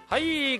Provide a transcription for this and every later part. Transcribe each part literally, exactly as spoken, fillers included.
はい、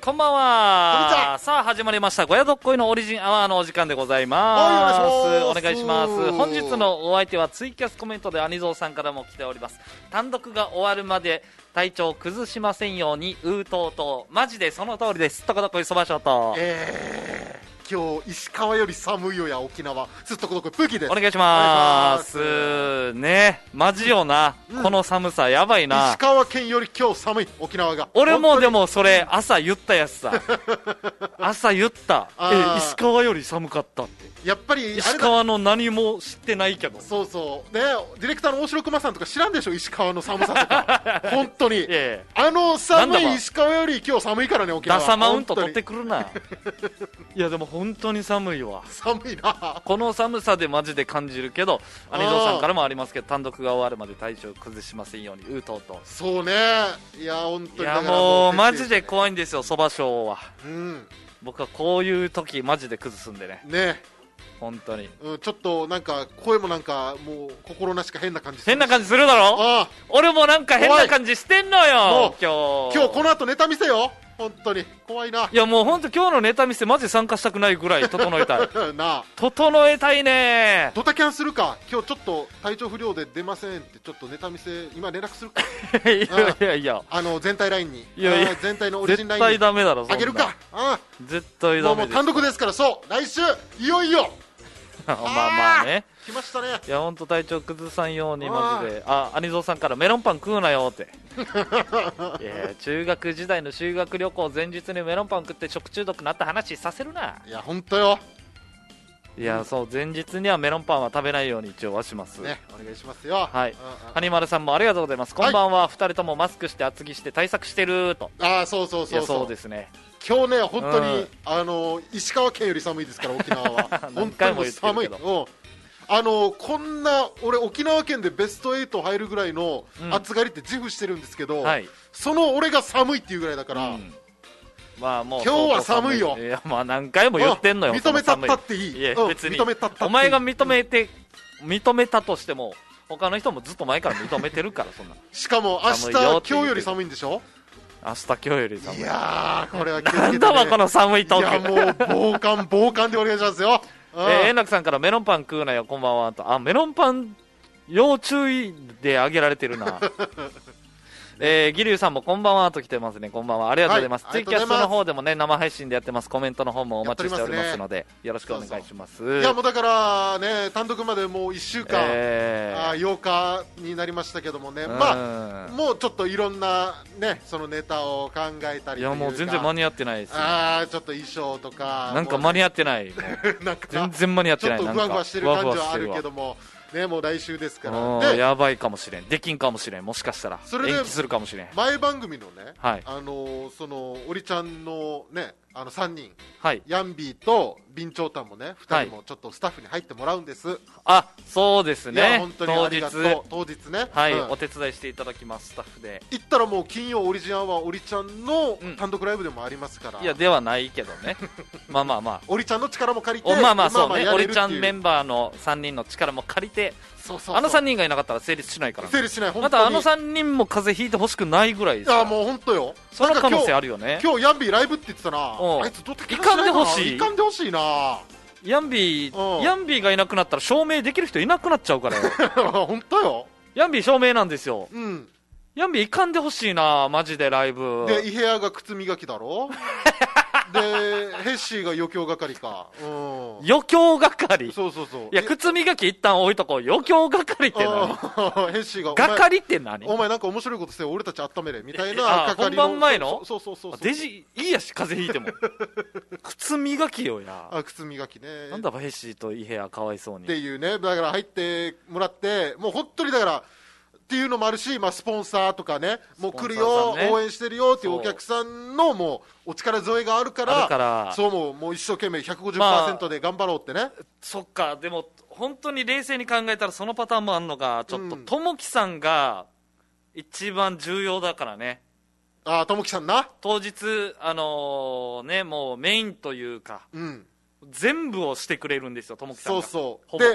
こんばんは。さあ始まりましたごやどっこいのオリジンアワーのお時間でございます。はい、お願いします。本日のお相手はツイキャスコメントでアニゾーさんからも来ております。単独が終わるまで体調崩しませんようにうーとうとう、マジでその通りです。とこどこいそばしょと、 えー今日石川より寒いよや沖縄すっとこどこいプーキーです。 お願いしますね。マジよな、うん、この寒さやばいな。 石川県より今日寒い沖縄が。 俺もでもそれ朝言ったやつさ朝言ったえ石川より寒かったって。 やっぱり石川の何も知ってないけど。 そうそうね、ディレクターの大城熊さんとか知らんでしょ石川の寒さとか本当にいやいや、あの寒い石川より今日寒いからね沖縄。 ダサマウント取ってくるないやでも本当に寒いわ。 寒いな。 この寒さでマジで感じるけど、アニゾーさんからもありますけど、単独が終わるまで体調崩しませんようにうーとうと。 そうね、いや本当にいやもうマジで怖いんですよそばしょうは。うん、僕はこういう時マジで崩すんでね。 ね本当に、 うん、ちょっとなんか声もなんかもう心なしか変な感じする。 変な感じするだろ。ああ俺もなんか変な感じしてんのよ今日。 今日この後ネタ見せよ本当に怖いな。 いやもう本当今日のネタ見せマジ参加したくないぐらい整えたいなあ整えたいね。 ドタキャンするか。今日ちょっと体調不良で出ませんってちょっとネタ見せ今連絡するかいやいやいや、 あの全体ラインに、 いやいや全体のオリジンラインに絶対ダメだろ。 あげるか。あ絶対ダメです。 もうもう単独ですから。そう来週いよいよまあまあね、 来ましたね。 いや本当体調崩さんようにマジで。あ、アニゾーさんからメロンパン食うなよっていや中学時代の修学旅行前日にメロンパン食って食中毒になった話させるな。 いや本当よ。 いや、うん、そう前日にはメロンパンは食べないように一応はしますね。お願いしますよ。 はい、ハニマルさんもありがとうございます。こんばんは、はい、ふたりともマスクして厚着して対策してると。 ああそうそうそうそう。 そうですね。 今日ね本当に、うん、あの石川県より寒いですから沖縄は何回も言ってるけど。 本当に寒い。あのこんな俺沖縄県でベストはち入るぐらいの暑がりって自負してるんですけど、うんはい、その俺が寒いっていうぐらいだから、うん、 まあもう今日は寒いよ。 いやまあ何回も言ってんのよ。 認めたったっていい。 いや別に認めたったっていい。お前が認めて認めたとしても他の人もずっと前から認めてるからそんな。 しかも明日今日より寒いんでしょ。 明日今日より寒い。 いやーこれは気をつけてね。 なんだわこの寒いトーク。 いやもう防寒防寒でお願いしますよ。 えー、円楽さんからメロンパン食うなよこんばんはと。あメロンパン要注意であげられてるなえー、ギリュウさんもこんばんはと来てますね。こんばんはありがとうございます、はい、ツイキャスの方でもね生配信でやってます。コメントの方もお待ちしておりますので、ね、よろしくお願いします。そうそう。 いやもうだからね単独までもういっしゅうかん、えー、あようかになりましたけどもね、まあもうちょっといろんなねそのネタを考えたりというか。 いやもう全然間に合ってないです、ね、 あちょっと衣装とかなんか間に合ってないなんか全然間に合ってない。 ちょっとふわふわしてる感じはあるけどもね、もう来週ですからね。 やばいかもしれん。できんかもしれん。もしかしたらそれ延期するかもしれん。 前番組のね、 はい、 あのー、そのおりちゃんのねあのさんにん、 はい、 ヤンビーとビンチョウタンもねふたりもちょっとスタッフに入ってもらうんです、はい、 あそうですね。 本当にありがとう。当日ねはい、うん、お手伝いしていただきます。スタッフで行ったらもう金曜オリジンアワーおりちゃんの単独ライブでもありますから、うん、 いやではないけどねまあまあまあおりちゃんの力も借りてまあまあそうね、おりちゃんメンバーのさんにんの力も借りて、そうそうそう、あのさんにんがいなかったら成立しないから、ね、 成立しない。本当にまたあのさんにんも風邪ひいてほしくないぐらいです。 いやもう本当よ。 その可能性あるよね。 今日ヤンビーライブって言ってたな。あいつどういかんでほしい。 いかんでほしいな。 ヤンビーヤンビーがいなくなったら証明できる人いなくなっちゃうからよ本当よ。 ヤンビー証明なんですよ。 うん。 ヤンビーいかんでほしいなマジでライブで。イヘアが靴磨きだろでヘッシーが余興係か、うん、 余興係。 そうそうそう。 いや靴磨き一旦置いとこう。余興係って何ヘッシーが係って何。 お前なんか面白いことして俺たち温めれみたいな係の本番前の。 そうそうそうそう。 デジいいやし風邪ひいても靴磨きよや。 あ靴磨きね。 なんだヘッシーとイヘアかわいそうにっていうね。だから入ってもらってもう本当にだからっていうのもあるし、まあ、スポンサーとかねもう来るよ、ね、応援してるよっていうお客さんのもうお力添えがあるから、からそうもう、もう一生懸命 ひゃくごじゅっパーセント で頑張ろうってね、まあ、 そっか。でも本当に冷静に考えたらそのパターンもあるのがちょっとともきさんが一番重要だからね。 ああともきさんな当日あのー、ねもうメインというか、 うん、 全部をしてくれるんですよともきさんが。 そうそうで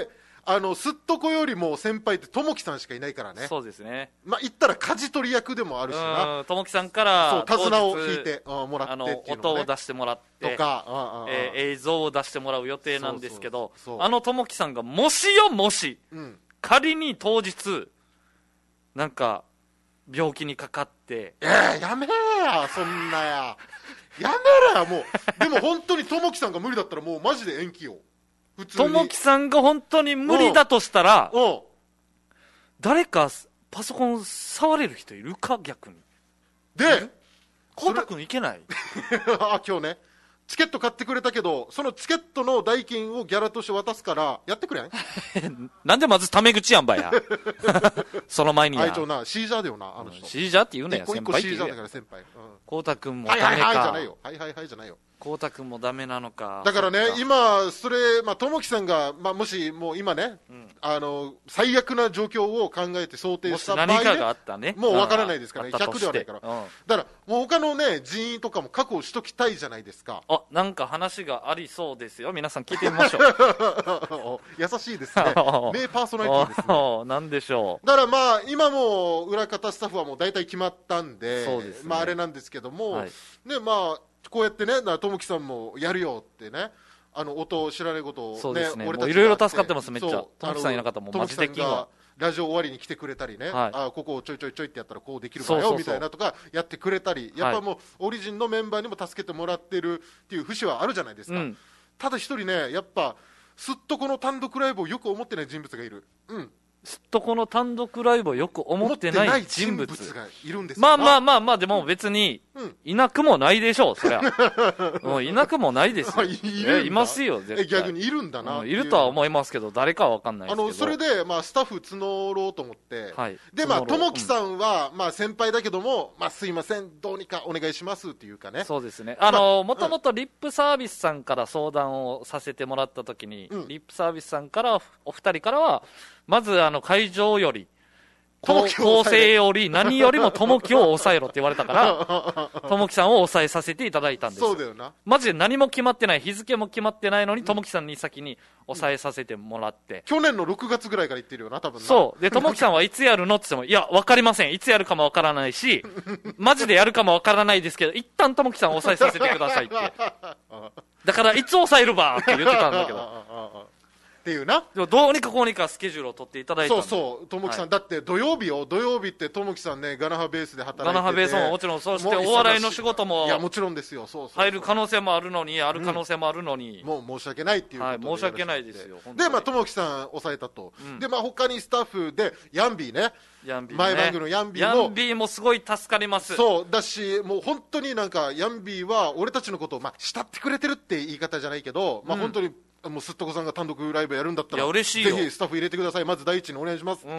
あのすっとこよりも先輩って友樹さんしかいないからね。 そうですね。 まあ言ったら舵取り役でもあるしな。 友樹さんからそう手綱を引いてもらってっていうの、ね、 あの音を出してもらってとか、ああ、 えー、映像を出してもらう予定なんですけど、 そうそうそう、 あの友樹さんがもしよもし、うん、仮に当日なんか病気にかかって、 えー、やめやそんなややめろやもう。でも本当に友樹さんが無理だったらもうマジで延期よ。普通に友樹さんが本当に無理だとしたら、誰かパソコン触れる人いるか逆に。 でコウタ君いけないあ今日ねチケット買ってくれたけど、そのチケットの代金をギャラとして渡すからやってくれんなんでまずタメ口やんばやその前にやあいつなシージャーだよなあの人。 シージャーって言うねや。 先輩って言うね。シージャーだから先輩。 コウタ君もダメか。 はいはいはいじゃないよ。はいはいはいじゃないよ。 コウタ君もダメなのか。 だからね今それまあ友樹さんがまあもしもう今ね、うん、あの最悪な状況を考えて想定した場合、ね、 もし何かがあったね。 もうわからないですからね。ひゃくではないから。 うん、 だからもう他のね人員とかも確保しときたいじゃないですか。 あなんか話がありそうですよ。皆さん聞いてみましょう。 優しいですね。名パーソナリティですね。 なんでしょう。だからまあ今も裏方スタッフはもう大体決まったんで、 そうですね、 まああれなんですけども、 はい、 ねまあこうやってね友樹さんもやるよってね。あの音知らないことを、ね、 そうですね、俺たちいろいろ助かってます。めっちゃ友樹さんいなかったらもうマジできんわ。 ラジオ終わりに来てくれたりね、はい、あここをちょいちょいちょいってやったらこうできるからよみたいなとかやってくれたり、やっぱもうオリジンのメンバーにも助けてもらってるっていう節はあるじゃないですか、うん、ただ一人ねやっぱすっとこの単独ライブをよく思ってない人物がいる、うん、 すっとこの単独ライブをよく思ってない人物がいるんですよ。 まあまあまあまあでも別にいなくもないでしょう。そりゃもういなくもないですよ。い, いますよ絶対。 逆にいるんだな、 うん、いるとは思いますけど誰かは分かんないですけど、 あのそれで、まあ、スタッフ募ろうと思って、はい、でまあ友樹さんは、まあ、先輩だけども、まあ、すいませんどうにかお願いしますっていうかね。 そうですね。あのもともとリップサービスさんから相談をさせてもらった時に、うん、リップサービスさんからお二人からはまずあの会場より構成より何よりも友樹を抑えろって言われたから友樹さんを抑えさせていただいたんですよ。 そうだよな。 マジで何も決まってない、日付も決まってないのに友樹さんに先に抑えさせてもらって、うん、 去年のろくがつぐらいから言ってるよな多分な。 そうで友樹さんはいつやるのって言ってもいや分かりません、いつやるかも分からないしマジでやるかも分からないですけど一旦友樹さんを抑えさせてくださいってだからいつ抑えるばって言ってたんだけどっていうな。 でもどうにかこうにかスケジュールを取っていただいたんで。 そうそう友樹さん、はい、だって土曜日よ、土曜日って友樹さんねガナハベースで働いてて、 ガナハベースももちろん、そしてお笑いの仕事もいやもちろんですよ、そうそうそう入る可能性もあるのにある可能性もあるのに、 うん、もう申し訳ないっていうことで、 はい、申し訳ないですよ。 でまあ友樹さん抑えたと、うん、でまあ他にスタッフでヤンビーね、 ヤンビーね、 前番組のヤンビーもヤンビーもすごい助かります。 そうだしもう本当になんかヤンビーは俺たちのことをまあ慕ってくれてるって言い方じゃないけど、まあ本当に、うんもうすっとこさんが単独ライブやるんだったらいや嬉しいよ、 ぜひスタッフ入れてください、まず第一にお願いしますって、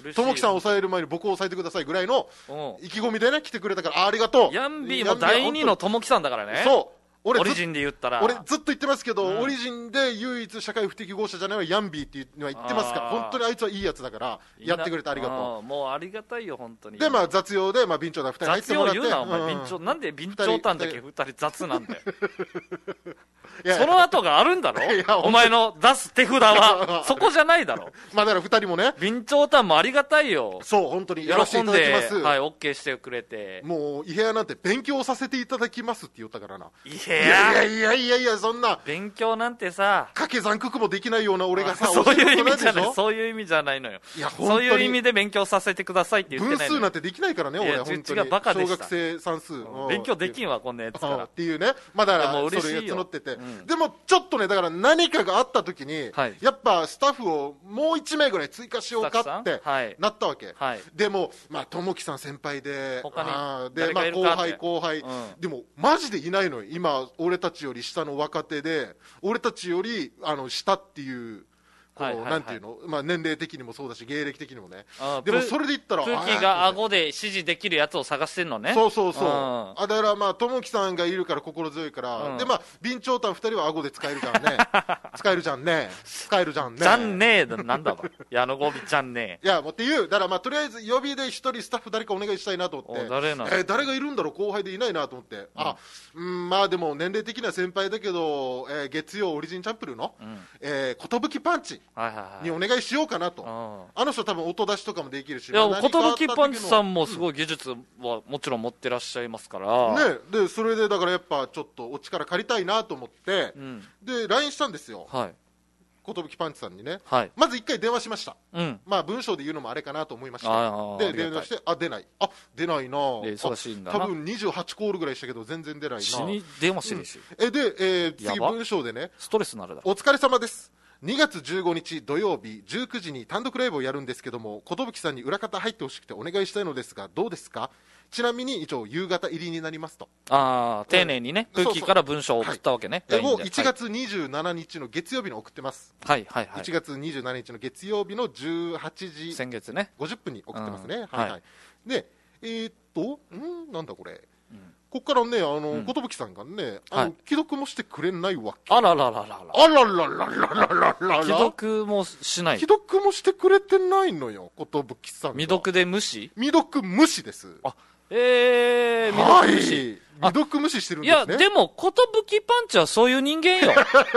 友樹さんを抑える前に僕を抑えてくださいぐらいの意気込みでね来てくれたから、あ, ありがとう。 ヤンビーも第二の友樹さんだからね。 そう俺オリジンで言ったら俺ずっと言ってますけど、うん、オリジンで唯一社会不適合者じゃないのはヤンビーっていうのは言ってますから、本当にあいつはいいやつだからやってくれてありがとう。 もうありがたいよ本当に。 でまあ雑用でまあ備長炭ふたり入ってもらって、 雑用言うなお前、うん、備長なんで備長炭だけふたり雑なんだよその後があるんだろお前の出す手札はそこじゃないだろまあだからふたりもね備長炭もありがたいよ。 そう本当にやらせていただきます。 はい OK してくれて、 もうイヘアなんて勉強させていただきますって言ったからな。 イヘアいやいやいやいやそんな勉強なんてさ掛け算九九もできないような俺がさそういう意味じゃないそういう意味じゃないのよ。 いやそういう意味で勉強させてくださいって言ってないのよ。 分数なんてできないからね俺本当に。 バカでした。 小学生算数、うん、 勉強できんわこんなやつからっていうね。まだからそれが募ってて、うん、でもちょっとねだから何かがあった時に、はい、やっぱスタッフをもういち名ぐらい追加しようかってなったわけ、はい、でもまあ友樹さん先輩で他にあで、まあ、後輩後輩、うん、でもマジでいないのよ今俺たちより下の若手で俺たちよりあの下っていうこう、はいはいはい、なんていうの、まあ、年齢的にもそうだし芸歴的にもね。でもそれで言ったら空気が顎で指示できるやつを探してんのね。 そうそうそう、うん、あだからまあ友樹さんがいるから心強いから、うん、でまあ備長炭ふたりは顎で使えるからね使えるじゃんね使えるじゃんねじゃんねえなんだわ矢野語尾じゃんねえいやもうっていうだからまあとりあえず予備で一人スタッフ誰かお願いしたいなと思って誰な、 えー、誰がいるんだろう後輩でいないなと思って、うん、あうんまあでも年齢的には先輩だけど、えー、月曜オリジンチャンプルーの、うんえー、寿パンチにお願いしようかなと、はいはいはい、あの人多分音出しとかもできるし、 いや、寿パンチさんもすごい技術はもちろん持ってらっしゃいますから、 ね、でそれでだからやっぱちょっとお力借りたいなと思って、うん、で ライン したんですよ、はい、寿パンチさんにね、はい、まず一回電話しました、うん、まあ文章で言うのもあれかなと思いまして、で電話して、あ出ない、あ出ないな、 忙しいんだな、 多分にじゅうはちコールぐらいしたけど全然出ないな、 死に電話してるし、 うん、えで、えー、次文章でね、 ストレスなるだろ、 お疲れ様です、にがつじゅうごにち土曜日じゅうくじに単独ライブをやるんですけども、寿さんに裏方入ってほしくてお願いしたいのですがどうですか。ちなみに一応夕方入りになりますと。 ああ、丁寧にね、空気から文章を送ったわけね。 はい、もういちがつにじゅうしちにちの月曜日に送ってます。 はいはいはい。 いちがつにじゅうしちにちの月曜日のじゅうはちじ先月ねごじゅっぷんに送ってますね。うん、はいはい。で、えー、っと、んなんだこれ。うん、ここからね、あの、寿、うん、さんがね、あの、はい、既読もしてくれないわけ。 あららららら。 あららららららら。 既読もしない。 既読もしてくれてないのよ、寿さん。 未読で無視？ 未読無視です。 あ、えー、 未読無視。はい、未読無視してるんですね。 いや、でも、寿パンチはそういう人間よ。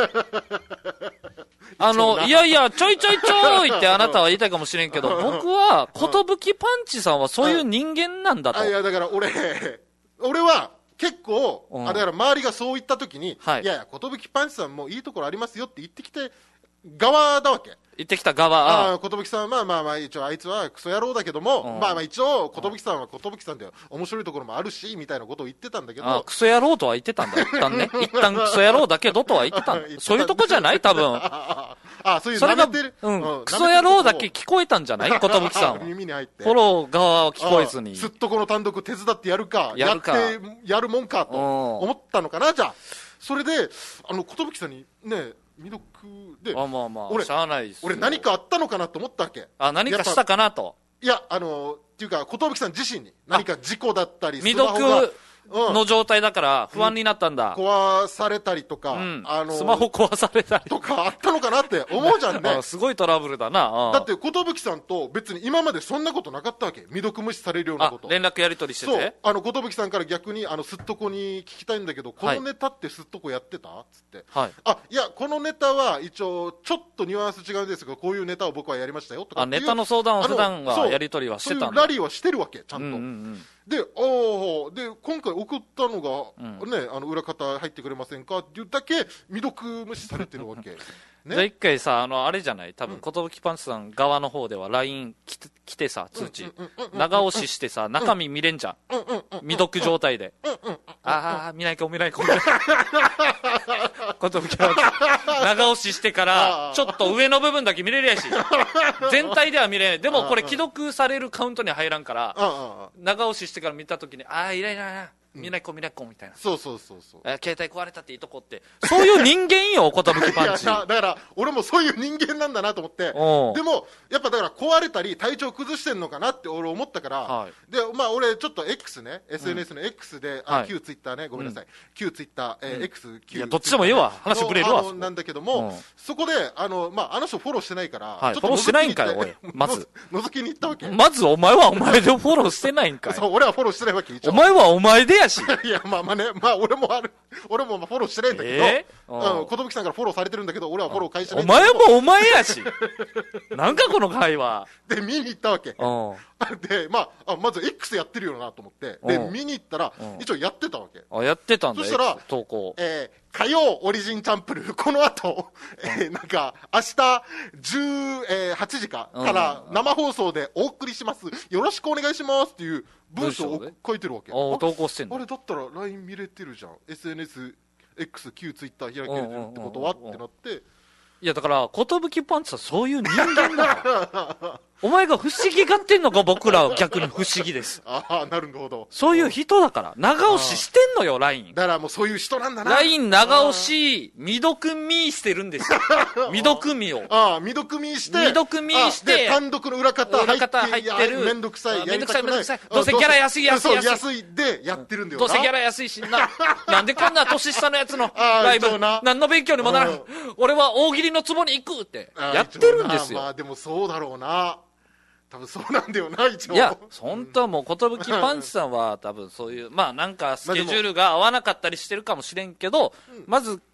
あの、いやいや、ちょいちょいちょいってあなたは言いたいかもしれんけど、僕は、寿パンチさんはそういう人間なんだと。 あ、いや、だから俺、俺は、結構、うん、あだから周りがそう言ったときに、はい、いやいや、寿パンチさんもいいところありますよって言ってきて、側だわけ。 言ってきた側。 ああ、寿さんは、まあまあ、一応あいつはクソ野郎だけども、うん、まあまあ一応、寿さんは寿さんで面白いところもあるし、みたいなことを言ってたんだけど。 ああ、クソ野郎とは言ってたんだ。一旦ね。一旦クソ野郎だけどとは言ってたんだ。そういうとこじゃない多分。 ああ、そういう舐めてる。 うん。クソ野郎だけ聞こえたんじゃない寿さんは。 耳に入って。 フォロー側は聞こえずに。 すっとこの単独手伝ってやるか、やるか。やって、やるもんかと思ったのかな、じゃあ。それで、あの、寿さんにね、未読で、 あまあまあ、俺しゃあないです。 俺何かあったのかなと思ったわけ。 あ、何かしたかなと。 いや、あのっていうか、寿さん自身に何か事故だったり、 未読の状態だから不安になったんだ。 うん、壊されたりとか、うん、 あのー、スマホ壊されたりとかあったのかなって思うじゃんね。 すごいトラブルだな。 だって寿さんと別に今までそんなことなかったわけ。未読無視されるようなこと。 連絡やり取りしてて。 そう。あの寿さんから逆にあのすっとこに聞きたいんだけど、このネタってすっとこやってたっつって。はい。あ、いやこのネタは一応ちょっとニュアンス違うんですが、こういうネタを僕はやりましたよとか。 あ、ネタの相談を普段はやり取りはしてたんだ。 そういうラリーはしてるわけちゃんと。うんうんうん、で、おで今回送ったのが、うん、ね、あの裏方入ってくれませんかっていうだけ未読無視されてるわけ、ね、 じゃあ一回さ、あのあれじゃない、多分寿パンチさん側の方では ライン 来て、来てさ、通知、長押ししてさ、中身見れんじゃん、未読状態で、ああ見ないか見ないか見ないか寿パンチ長押ししてからちょっと上の部分だけ見れるやし、全体では見れない。でもこれ既読されるカウントに入らんから、長押ししてから見たときに、ああいらいらいら見ない子見ない子みたいな、 そうそうそうそう、 えー、携帯壊れたっていいとこって、そういう人間よ寿パンチ。 だから俺もそういう人間なんだなと思って、でもやっぱだから壊れたり体調崩してんのかなって俺思ったから、はい、でまあ俺ちょっと X ね、 エスエヌエス の X で、うん、あ、はい、旧ツイッターね、ごめんなさい、うん、旧ツイッター、えーうん、X 旧、 いやどっちでもいいわ、話ぶれるわ。 なんだけども、うん、そこであの、まあ、あの人フォローしてないから、 はい、ちょっとフォローしてないんかいおい、まず覗きに行ったわけ。 まずお前はお前でフォローしてないんかい。 そう俺はフォローしてないわけ。 お前はお前でやし。 いやまあまあね、まあ俺もある、俺もまあフォローしてないんだけど、えー、うん、寿さんからフォローされてるんだけど俺はフォロー返してないんだけど。 お前もお前やし。なんかこの会話で見に行ったわけ。でまあ、あまず X やってるよなと思って、で見に行ったら一応やってたわけ。 あ、やってたんだ。 そしたら投稿、 えー、火曜オリジンチャンプルー、この後、えー、なんか明日じゅうはちじかから生放送でお送りします、よろしくお願いしますっていう文章を書いてるわけ。 あ、投稿してんの。 あれだったら ライン 見れてるじゃん、 エスエヌエスエックス 旧ツイッター開けるってことはってなって、 いやだから寿パンチさんそういう人間だからお前が不思議がってんのか、僕らは逆に不思議です。 ああ、なるほど。 そういう人だから長押ししてんのよ ライン。 だからもうそういう人なんだな。 ライン 長押し未読見してるんですよ。未読見を、 ああ未読見して、 未読見して単独の裏方入って、 裏方入ってる、 めんどくさい、 めんどくさいめんどくさい、どうせギャラ安い安い安い安いでやってるんだよな、 どうせギャラ安いしな。なんでこんな年下のやつのライブ何の勉強にもならん、俺は大喜利の壺に行くってやってるんですよ。 まあでもそうだろうな、多分そうなんだよな一応。 いや本当はもう寿パンチさんは多分そういうまあなんかスケジュールが合わなかったりしてるかもしれんけど、うん、まず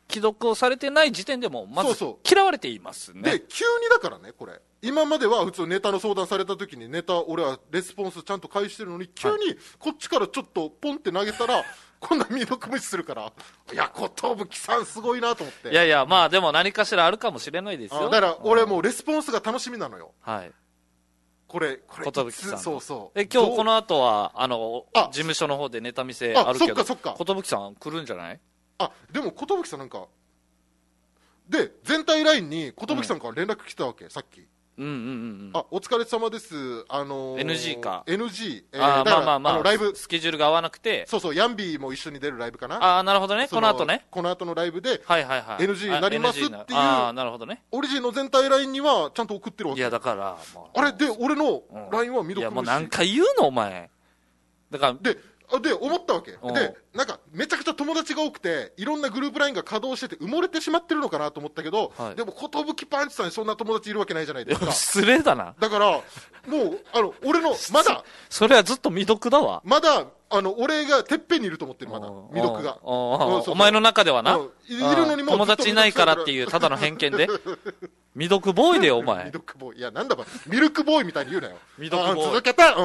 既読をされてない時点でもまず嫌われていますね。 で急にだからね、これ今までは普通ネタの相談された時にネタ俺はレスポンスちゃんと返してるのに、急にこっちからちょっとポンって投げたらこんな未読無視するから、いや寿さんすごいなと思って。 いやいや、まあでも何かしらあるかもしれないですよ。 だから俺もうレスポンスが楽しみなのよ。 はい、 これこれ寿さん、 そうそう。 え今日この後はあの事務所の方でネタ見せあるけど、 そっかそっか、 寿さん来るんじゃない？ あでも寿さんなんかで全体ラインに寿さんから連絡来たわけ、うん、さっき。 うんうんうん、 あお疲れ様です、あのー、 エヌジー かエヌジー、えー、あまあまあまあ、 あライブスケジュールが合わなくて、 そうそう、ヤンビーも一緒に出るライブかな。 あなるほどね、この後ね、 この後のライブではいはいはい、 エヌジー になりますっていう、 あなるほどね、 オリジンの全体ラインにはちゃんと送ってるわけ。 いやだから、まあ、あれで俺のラインは未読無視、うん、いやもう何回言うのお前だからでで思ったわけで、なんかめちゃくちゃ友達が多くていろんなグループラインが稼働してて埋もれてしまってるのかなと思ったけど、はい、でも寿パンチさんにそんな友達いるわけないじゃないですか。 失礼だな。 だからもうあの俺のまだそれはずっと未読だわ。 まだあの俺がてっぺんにいると思ってる、まだ未読が。 お前の中ではな、 いるのにも友達いないからっていうただの偏見で未読ボーイでよお前。 未読ボーイ、いやなんだミルクボーイみたいに言うなよ。 未読ボーイ続けた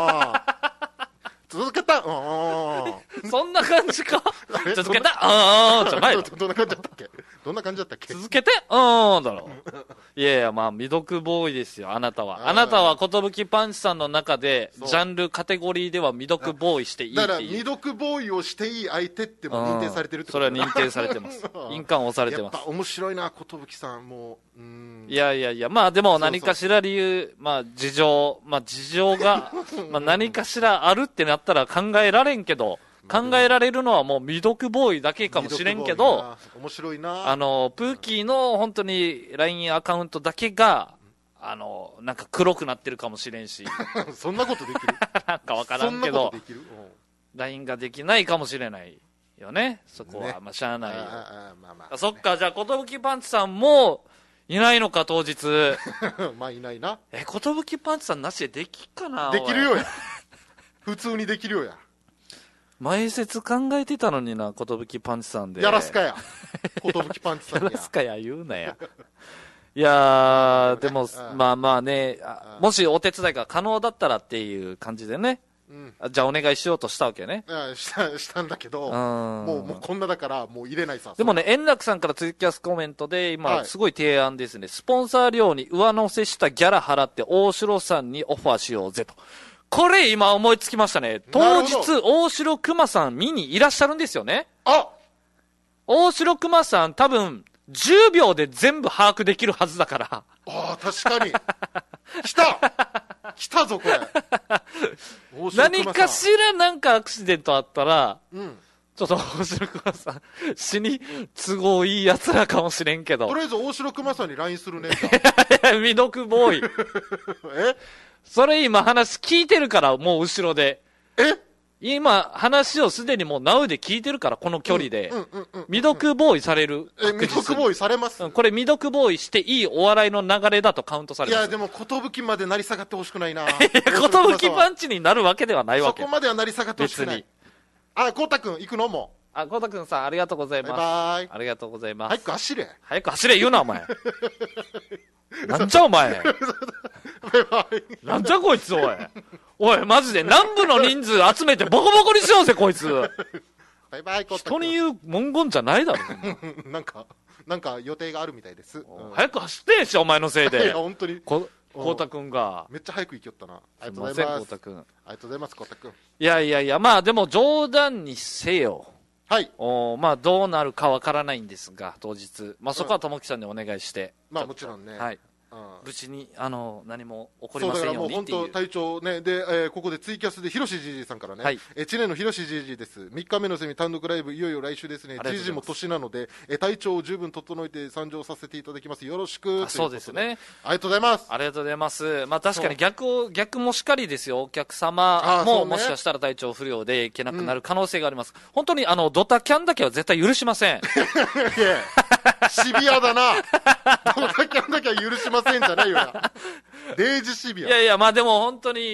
続けたうんそんな感じか続けたうんじゃないの。 どんな感じだったっけどんな感じだったっけ続けてうんだろいやいや、まあ未読ボーイですよ、あなたは。あなたは寿パンチさんの中でジャンルカテゴリーでは未読ボーイしていいっていう。 だから未読ボーイをしていい相手っても認定されてるってこと。 それは認定されてます印鑑押されてます。 やっぱ面白いな寿さんもう。うん、 いやいやいや、まあでも何かしら理由、まあ事情、まあ事情がまあ何かしらあるってなったら考えられんけど、考えられるのはもう未読ボーイだけかもしれんけど、 面白いな。 あのプーキーの本当に ライン アカウントだけがあのなんか黒くなってるかもしれんしそんなことできるなんかわからんけど ライン ができないかもしれないよね、そこは、ね、まあしゃあないよ。あまあまあ、そっか、じゃあ寿パンチさんもいないのか当日まあいないな。 え寿パンチさんなしでできっかな。 できるよや普通にできるよや。 前説考えてたのにな、寿パンチさんで。 やらすかや。寿パンチさんや。 やらすかや言うなや。いやー、でも、まあまあね、もしお手伝いが可能だったらっていう感じでね。うん、じゃあお願いしようとしたわけね。 した、したんだけど、もう、もうこんなだからもう入れないさ。 でもね、円楽さんからツイキャスコメントで今すごい提案ですね。はい、スポンサー料に上乗せしたギャラ払って大城さんにオファーしようぜと。これ今思いつきましたね。当日大城熊さん見にいらっしゃるんですよね。 あ大城熊さん多分じゅうびょうで全部把握できるはずだから。ああ、確かに。来た来たぞこれ。 何かしらなんかアクシデントあったら、うん、ちょっと大城熊さん死に都合いいやつらかもしれんけど。 とりあえず大城熊さんに ライン するね。 未読ボーイ。 えそれ今話聞いてるから、もう後ろで。 え今話をすでにもう ナウ で聞いてるから、この距離で。未読ボーイされる。 え、未読ボーイされます、 うん、これ未読ボーイしていいお笑いの流れだとカウントされます。 いや、でも、寿まで成り下がってほしくないな。 寿パンチになるわけではないわけ。 そこまでは成り下がってほしくない。あ、こうたくん行くのも。 あ、こうたくんさん、ありがとうございます。 バイバイ。 ありがとうございます。 早く走れ。 早く走れ言うな、お前。なんじゃお前。 バイバイ。 なんじゃこいつ、おい。おい、マジで南部の人数集めてボコボコにしようぜ、こいつ。 バイバイ、 人に言う文言じゃないだろ。 なんか、なんか予定があるみたいです。 早く走ってんし、お前のせいで。 いや、本当に。 こうたくんが。 めっちゃ早く行きよったな。 ありがとうございます。こうたくん。ありがとうございます、こうたくん。 いやいやいや、まあでも冗談にせよ。 はい。 おまあどうなるかわからないんですが、当日。まあそこはともきさんにお願いして。 まあもちろんね。 はい。無事にあの何も起こりませんようにっていう。 そうだからもう本当体調ねで、えー、ここでツイキャスでひろしじいじさんからね、はい、え知念のひろしじいじです。みっかめのセミ単独ライブいよいよ来週ですね。じいじも年なので、え体調を十分整えて参上させていただきます。よろしく。 そうですね。 ありがとうございます。 ありがとうございます。まあ確かに逆を逆もしかりですよ。お客様も、ね、もしかしたら体調不良でいけなくなる可能性があります。うん、本当にあのドタキャンだけは絶対許しません。 シビアだな。ドタキャンだけは許しませんじゃないよな。デイジシビア。 いやいや、まあでも本当に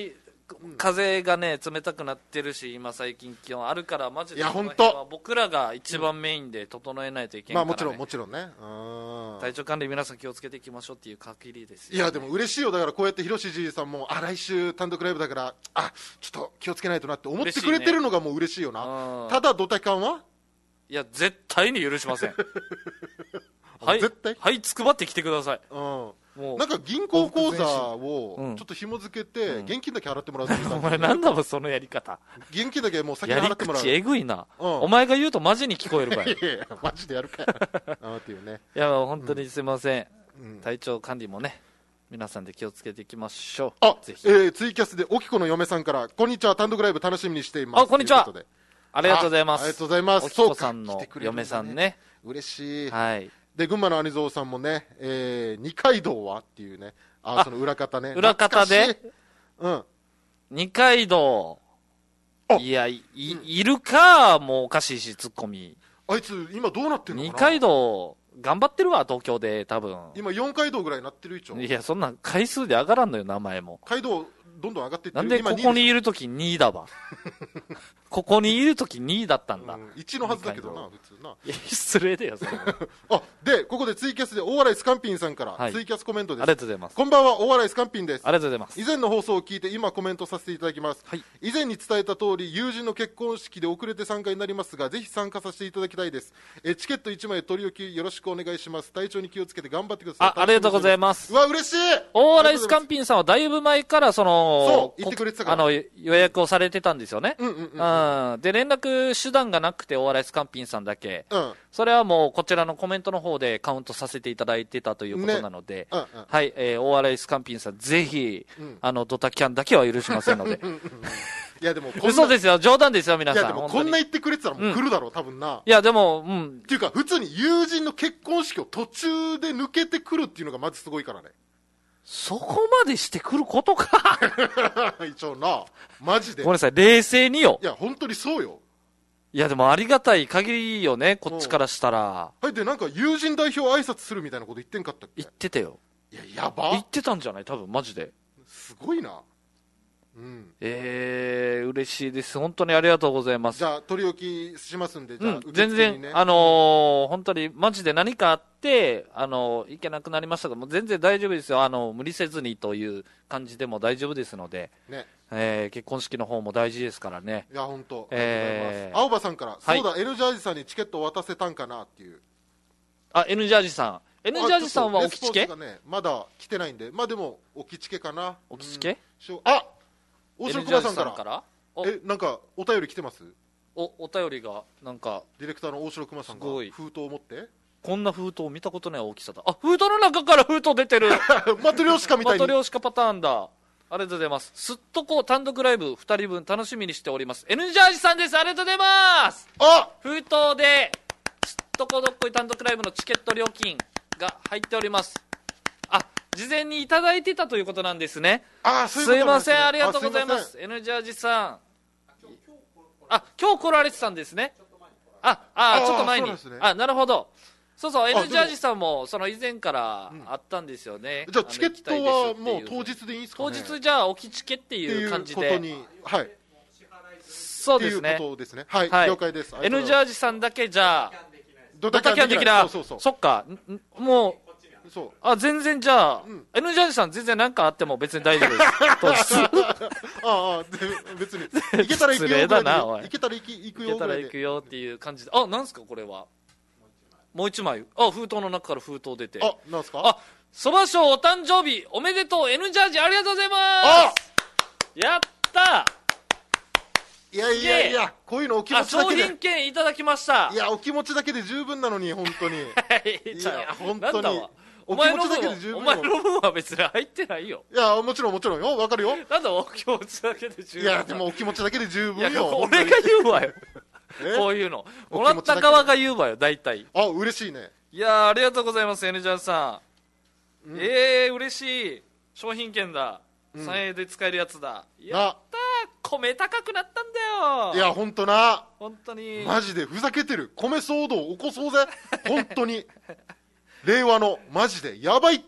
風がね冷たくなってるし今最近気温あるからマジでいや本当僕らが一番メインで整えないといけないから、ね、 まあもちろんもちろんねうん体調管理皆さん気をつけていきましょうっていう限りですよ、ね、 いやでも嬉しいよだからこうやって広志さんもあ来週単独ライブだからあちょっと気をつけないとなって思ってくれてるのがもう嬉しいよな、ね、ただドタキャンはいや絶対に許しませんはい絶対はいつくばってきてください、 うんもうなんか銀行口座をちょっと紐付けて現金だけ払ってもらう、 うん、お前なんだもそのやり方現金だけもう先に払ってもらうやり口えぐいな、うん、お前が言うとマジに聞こえるからいやいやマジでやるかあっていうねいや本当にすいません、うん、体調管理もね皆さんで気をつけていきましょうあぜひ、えー、ツイキャスでおきこの嫁さんからこんにちは単独ライブ楽しみにしていますあこんにちはありがとうございますありがとうございますおきこさんの嫁さんね嬉しいはいで群馬の兄蔵さんもね、えー、二階堂はっていうねあその裏方ね裏方でうん二階堂いや い,、うん、いるかもうおかしいしツッコミあいつ今どうなってんのかな二階堂頑張ってるわ東京で多分今よん階堂ぐらいになってる以上いやそんな回数で上がらんのよ名前も階堂どんどん上がっていってなんでここにいるときにいだわここにいるときにいだったんだ、うん、 いちのはずだけどな普通ないや失礼だよそれあでここでツイキャスで大笑いスカンピンさんから、はい、ツイキャスコメントですありがとうございますこんばんは大笑いスカンピンですありがとうございます以前の放送を聞いて今コメントさせていただきます、はい、以前に伝えた通り友人の結婚式で遅れて参加になりますがぜひ参加させていただきたいですえチケットいちまい取り置きよろしくお願いします体調に気をつけて頑張ってくださいあ, ありがとうございますうわ嬉しい大笑いスカンピンさんはだいぶ前からそのそう言ってくれてたからあの予約をされてたんですよね、うんうんうんうん、で連絡手段がなくて大笑いスカンピンさんだけ、うん、それはもうこちらのコメントの方でカウントさせていただいてたということなので、ねうんうん、はい、えー、大笑いスカンピンさんぜひ、うん、あのドタキャンだけは許しませんのでいやでも嘘ですよ冗談ですよ皆さんいやでもこんな言ってくれてたらもう来るだろう、うん、多分ないやでもうんっていうか普通に友人の結婚式を途中で抜けてくるっていうのがまずすごいからねそこまでしてくることか一応なマジでごめんなさい冷静によいや本当にそうよいやでもありがたい限りよねこっちからしたらはいでなんか友人代表挨拶するみたいなこと言ってんかったっけ言ってたよいややば言ってたんじゃない多分マジですごいなうん、 えー、嬉しいです本当にありがとうございますじゃあ取り置きしますんでじゃあ、 うん、全然、ね、あのー、本当にマジで何かあってあのー、行けなくなりましたがもう全然大丈夫ですよあの無理せずにという感じでも大丈夫ですので、ねえー、結婚式の方も大事ですからねいや本当、えー、青葉さんから、はい、そうだ N ジャージさんにチケットを渡せたんかなっていうあ N ジャージさん N ジャージさんはおきちけ、 ね、まだ来てないんでまあでもおきちけかなおきちけ、 うん、あ大城熊さんからからえなんかお便り来てますおお便りがなんかディレクターの大城熊さんが封筒を持ってこんな封筒を見たことない大きさだあ封筒の中から封筒出てるマトリョーシカみたいにマトリョーシカパターンだありがとうございますすっとこ単独ライブふたりぶん楽しみにしております N ジャージさんですありがとうございますあ封筒ですっとこどっこい単独ライブのチケット料金が入っておりますあ事前にいただいてたということなんですねあそういうことすいませんありがとうございます N ジャージさんあ今日来られてたんですねああちょっと前に あ,、ね、あなるほどそうそう N ジャージさんもその以前からあったんですよね、 うん、じゃあチケットはもう当日でいいですかね当日じゃあ置きチケっていう感じでっていうことにはいそうですねっていうことですねはい、はい、了解です N ジャージさんだけじゃあドタキャンできなそうそうそうそっかもうそうあ全然じゃあ、うん、N ジャージさん全然何かあっても別に大丈夫です当日ああ別に行けたら行くよ失礼だなおい行けたら行くよ行けたら行くよっていう感じであなんすかこれはもう一枚あ封筒の中から封筒出てあなんすかあそば賞お誕生日おめでとう N ジャージありがとうございますやったいやいやいやこういうのお気持ちだけで商品券いただきましたいやお気持ちだけで十分なのに本当にいや本当にお前の分お前の分は別に入ってないよいやもちろんもちろんよ分かるよなんだお気持ちだけで十分いやでもお気持ちだけで十分よ俺が言うわよこういうのもらった側が言うわよ大体あ嬉しいねいやありがとうございます N ジャーさん、うん、えー嬉しい商品券だ、うん、さんえんで使えるやつだやったー米高くなったんだよいや本当な本当にマジでふざけてる米騒動起こそうぜ本当に令和のマジでやばいって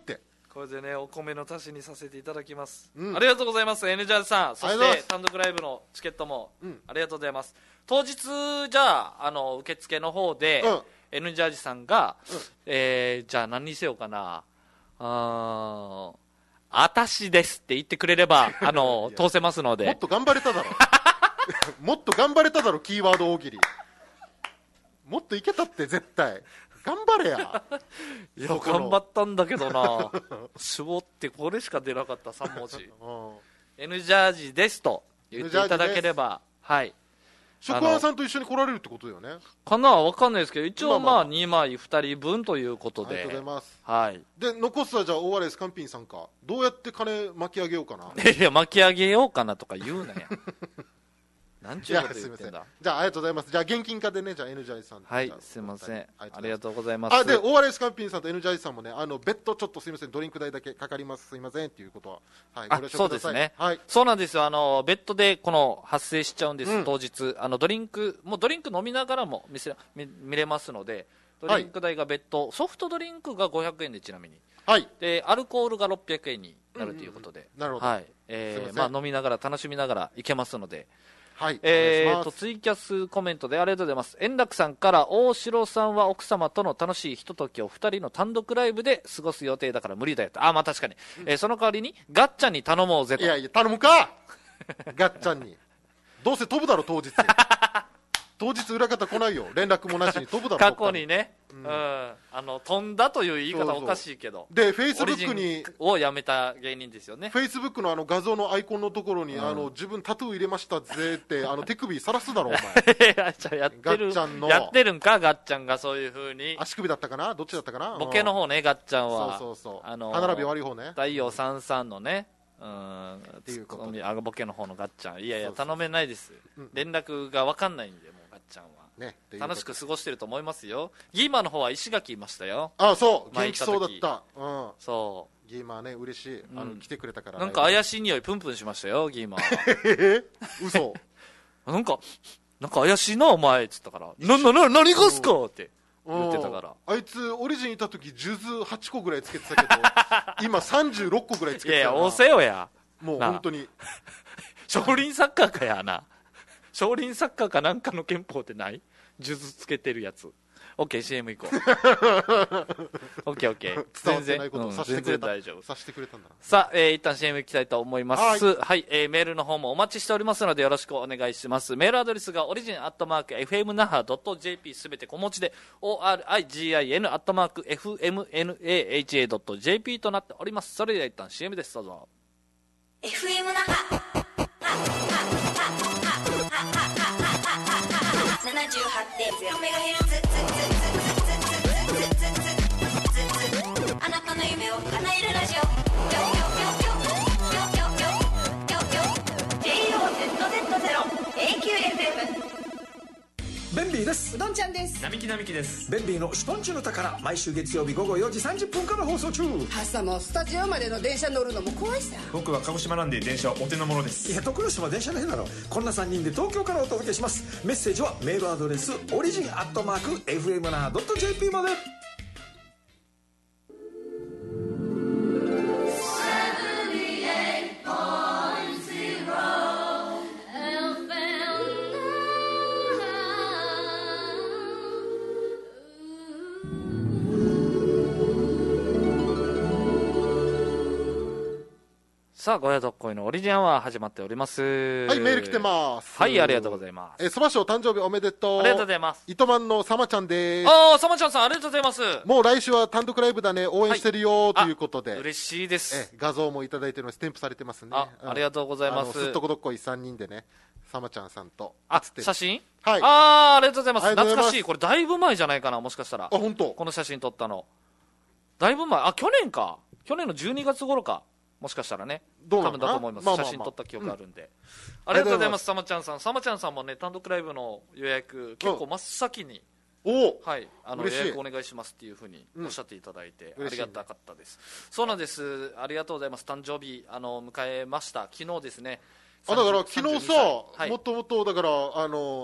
これでねお米の足しにさせていただきます、 うん、 ありがとうございます N ジャズさん。そして単独ライブのチケットもありがとうございます、うん、当日じゃあ、あの受付の方で、うん、N ジャージさんが、うん、えー、じゃあ何にせようかな、ああたしですって言ってくれればあの通せますので。 もっと頑張れただろもっと頑張れただろキーワード大喜利もっといけたって絶対頑張れやいや頑張ったんだけどな絞ってこれしか出なかったさん文字N ジャージですと言っていただければ、はい、 職員さんと一緒に来られるってことだよねかな、わかんないですけど一応まあにまいふたりぶんということで。 ありがとうございます、 はい、 で残すはじゃあ大洗スカンピンさんか。どうやって金巻き上げようかな。 いや巻き上げようかなとか言うなやなんちゅうこと言ってんだ。 じゃあありがとうございます。じゃあ現金化でね、じゃあ N ジャイさん、 はい、すいません、ありがとうございます。 あで大洗スカンピンさんと N ジャイさんもね、あの別途ちょっとすいませんドリンク代だけかかります、すいませんっていうことは、はい、ご了承ください。 そうですね、 はい、 そうなんですよ。あの別途でこの発生しちゃうんです、うん、当日あのドリンクもうドリンク飲みながらも 見せ 見, 見れますので、ドリンク代が別途、はい、ソフトドリンクがごひゃくえんで、ちなみに、はい、でアルコールがろっぴゃくえんになるということで、 うんうんうん、なるほど、 はい、えーまあ、飲みながら楽しみながらいけますので。 はい、 えーとツイキャスコメントでありがとうございます。円楽さんから、大城さんは奥様との楽しいひとときをふたりの単独ライブで過ごす予定だから無理だよと。あ、まあ確かに、うん、えー、その代わりにガッチャンに頼もうぜと。 いやいや頼むかガッチャンにどうせ飛ぶだろ当日当日裏方来ないよ、連絡もなしに飛ぶだろ過去にね、うん、あの飛んだという言い方おかしいけど、 そうそうでフェイスブックにをやめた芸人ですよね。 フェイスブックのあの画像のアイコンのところに、うん、あの自分タトゥー入れましたぜってあの手首さらすだろお前やってるガッチャンのやってるんか、ガッチャンがそういう風に。 足首だったかな、どっちだったかな、 ボケの方ね、ガッチャンは。 そうそうそう、 あの歯並び悪い方ね、 太陽さんさんのね、うんっていうことで、あボケの方のガッチャン、いやいや頼めないです、うん、連絡が分かんないんで、もうガッチャンはね、楽しく過ごしてると思いますよ。ギーマの方は石垣いましたよ。 あ、そう元気そうだった、うん、 そうギーマね嬉しい、あの、うん、来てくれたから、 なんか怪しい匂いプンプンしましたよギーマえ嘘なんかなんか怪しいなお前っつったから、ななな何がっすかって言ってたから、 あいつオリジンいた時数珠はちこぐらいつけてたけど今さんじゅうろっこぐらいつけてた。 いやいやおせよや、 もう本当に少林サッカーかやな少林サッカーかなんかの憲法ってない？数珠つけてるやつ。オッケー シーエム 行こう。オッケーオッケー。 伝わってないことをさせてくれた。 大丈夫。 させてくれたんだな。 さあ、えー、一旦 シーエム 行きたいと思います。はい、はい、えー、メールの方もお待ちしておりますのでよろしくお願いします。メールアドレスがオリジンアットマーク エフエムナハドットジェーピー すべて小文字で オーアールアイジーアイエヌ アットマーク エフエムエヌエーエイチエードットジェーピー となっております。それでは一旦 シーエム です。どうぞ。 エフエム 那覇 ななじゅうはちてんゼロ メガヘルツ、あなたの夢を叶えるラジオ ジェイオーゼットゼットゼロ エーキューエフエム。 ベンビーです。 うどんちゃんです。 並木並木です。 ベンビーのシュポンチュの宝、毎週月曜日午後よじさんじゅっぷんから放送中。 朝もスタジオまでの電車乗るのも怖いさ。 僕は鹿児島なんで電車はお手の物です。 いや徳島電車の日だろ。こんなさんにんで東京からお届けします。メッセージはメールアドレスオリジンアットマーク エフエムナードットジェーピー まで。 さあ、ごやどっこいのオリジンアワー始まっております。 はい、メール来てます。 はい、ありがとうございます。 え、そばしょう誕生日おめでとう。 ありがとうございます。 糸満のさまちゃんです。 ああ、さまちゃんさん、ありがとうございます。 もう来週は単独ライブだね、応援してるよ、はい、ということで。 嬉しいです。 え、画像もいただいてるのステンプされてますね。 あ、うん、ありがとうございます。 すっとこどっこいさんにんでね、さまちゃんさんと。 あ、写真はい。 ああ、ありがとうございます。懐かしい。これだいぶ前じゃないかな、もしかしたら。 あ、本当。 この写真撮ったの。だいぶ前、あ、去年か。去年のじゅうにがつ頃か。もしかしたらね、 どう多分だと思います、まあまあまあ、写真撮った記憶あるんで、うん、ありがとうございます。さまちゃんさん、さまちゃんさんもね、単独ライブの予約結構真っ先に、 うん、おはい、あの予約お願いしますっていうふうにおっしゃっていただいて、うん、ありがたかったです、ね、そうなんです。ありがとうございます。誕生日あの迎えました。昨日ですね。 あ、だから昨日さ、はい、もっともっとだからあの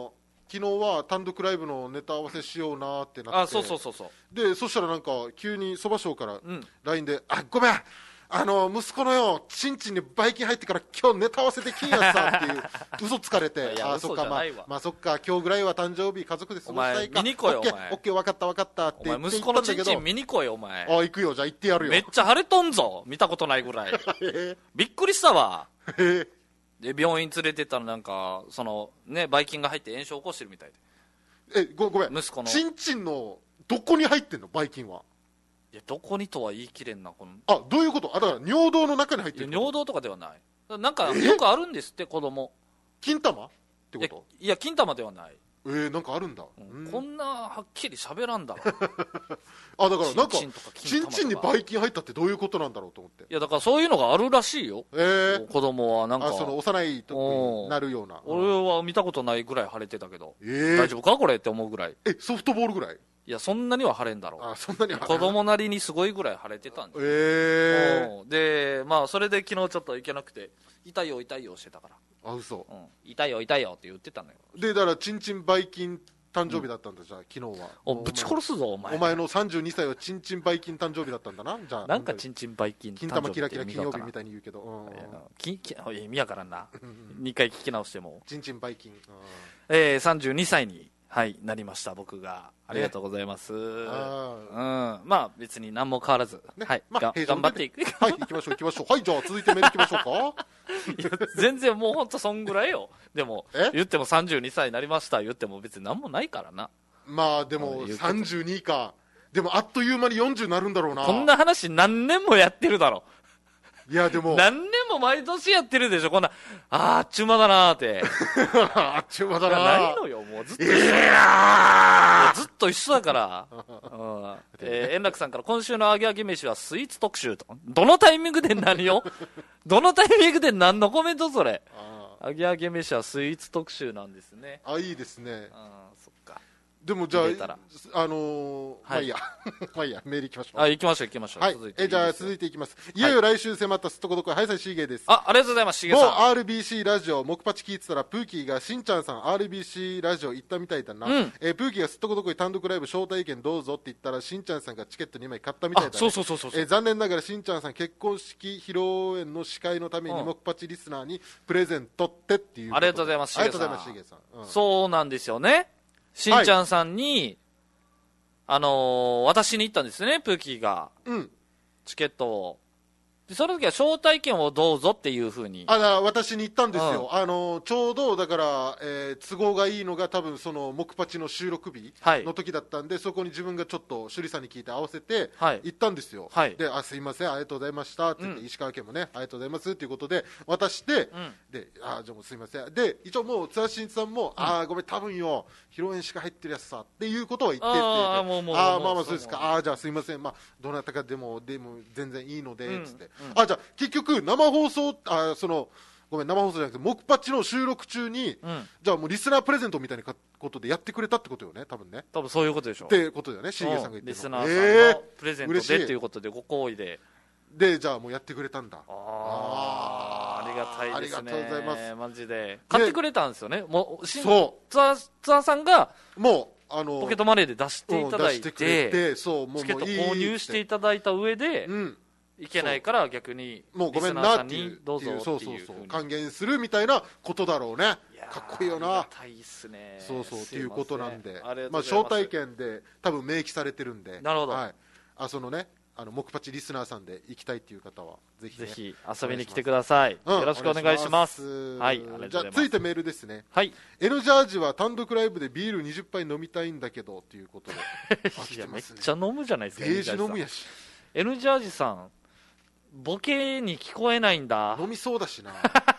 昨日は単独ライブのネタ合わせしようなってなって、 あそうそうそうそうでそしたらなんか急にそば賞から ライン で、うん、あごめんあの息子のよチンチンにバイキン入ってから今日ネタ合わせできんやさっていう嘘つかれてあそっかまあ、まあそっか今日ぐらいは誕生日家族で過ごしたいかお前見に来いよお前オッケー分かった分かったって言ってお前息子のチンチン見に来いよお前あ行くよじゃあ行ってやるよめっちゃ腫れとんぞ見たことないぐらいびっくりしたわで病院連れてったらなんかそのねバイキンが入って炎症を起こしてるみたいでえ ご, ごめん息子のチンチンのどこに入ってんのバイキンはいやどこにとは言い切れんなこのあどういうことあだから尿道の中に入ってる尿道とかではないなんかよくあるんですって子供金玉ってこと？ いや金玉ではないえー、なんかあるんだ、 うん、こんなはっきり喋らんだろあだからなんかチンチンにバイキン入ったってどういうことなんだろうと思っていやだからそういうのがあるらしいよ、 えー、 子供はなんかあその幼い時になるような俺は見たことないぐらい腫れてたけど、 えー、 大丈夫かこれって思うぐらいえソフトボールぐらいいやそんなには腫れんだろうあそんなには子供なりにすごいぐらい腫れてたんで、 えー、 でまあそれで昨日ちょっと行けなくて痛いよ痛いよしてたからあ嘘、 うん、痛いよ痛いよって言ってたのよでだからチンチンバイキン誕生日だったんだ、うん、じゃあ昨日はおぶち殺すぞお前お前のさんじゅうにさいはチンチンバイキン誕生日だったんだなじゃあなんかチンチンバイキン金玉キラキラ金曜日みたいに言うけど、うん、 きき意味やからんなにかい聞き直してもチンチンバイキン、 えー、さんじゅうにさいに、はい、なりました僕がありがとうございます、ね、あうん、まあ別に何も変わらず、ねはいまあ、頑張っていくはい行きましょう行きましょうはいじゃあ続いてメール行きましょうかいや全然もうほんとそんぐらいよでも言ってもさんじゅうにさいになりました言っても別に何もないからなまあでもさんじゅうにかでもあっという間によんじゅうになるんだろうなこんな話何年もやってるだろいやでも何年も毎年やってるでしょこんなあーあっちゅう間だなーってあっちゅう間だなーないのよもうずっと一緒いやずっと一緒だから、うんえー、円楽さんから今週のあげあげ飯はスイーツ特集とどのタイミングで何をどのタイミングで何のコメントそれあげあげ飯はスイーツ特集なんですねあいいですねあそっかでもじゃあ、あのーはい、まあいいや、まあいいや、メール行きましょう。 あ、行きましょう、行きましょう。 はい、続いていいえじゃあ続いていきます。いよいよ来週迫ったすっとこどこい、はいさいしげです。 あ、ありがとうございます、しげさん。 もう アールビーシー ラジオ、モクパチ聞いてたら、プーキーが、しんちゃんさん、アールビーシー ラジオ行ったみたいだな。うん、えー、プーキーがすっとこどこい単独ライブ招待券どうぞって言ったら、しんちゃんさんがチケットにまい買ったみたいだね。 そうそうそうそう。 えー、残念ながらしんちゃんさん、結婚式披露宴の司会のために、モクパチリスナーにプレゼントってっていう。 ありがとうございます、しげさん。 ありがとうございます、しげさん。 うん、そうなんですよね。しんちゃんさんに、はいあのー、私に行ったんですね、プーキーが。 うん。 チケットを。で、その時は招待券をどうぞっていうふうに。 あら、私に言ったんですよ。うん、あの、ちょうど、だから、えー、都合がいいのが多分その、モクパチの収録日の時だったんで、はい、そこに自分がちょっと、趣里さんに聞いて合わせて、行ったんですよ。はい、で、あ、すいません、ありがとうございました、って言って、うん、石川県もね、ありがとうございます、っていうことで、渡して、うん、で、あ、じゃあもうすいません。で、一応もう、津田慎一さんも、うん、あ、ごめん、多分よ、披露宴しか入ってるやつさ、っていうことは言ってて、あ、もうもうあ、まあまあそうですか、あ、じゃあすいません、まあ、どなたかでも、でも、全然いいので、つって。うんうん、あ、じゃあ、結局生放送あそのごめん生放送じゃなくてモクパチの収録中に、うん、じゃあもうリスナープレゼントみたいなことでやってくれたってことよね多分ね多分そういうことでしょってことだよねしげさんが言ってるのリスナーさんのプレゼントでっていうことでご好意ででじゃあもうやってくれたんだああありがたいですねありがとうございますマジで買ってくれたんですよねもうそうツアーツアーさんがもうあのポケットマネーで出していただいて、うん、出してくれてそうもうチケット購入していただいた上で、うんいけないから逆にもうごめんなっていうどうぞっていうそうそうそう還元するみたいなことだろうねかっこいいよなありがたいっすねそうそうっていうことなんでまあ招待券で多分明記されてるんでなるほど、 はい、あそのねあのモクパチリスナーさんで行きたいっていう方はぜひ、ね、 ぜひ遊びに来てください、うん、よろしくお願いしますはいじゃあ続いてメールですねはい N ジャージは単独ライブでビールにじゅっぱい飲みたいんだけどっていうことでいやめっちゃ飲むじゃないですかデージ飲むやし N ジャージさんボケに聞こえないんだ飲みそうだしな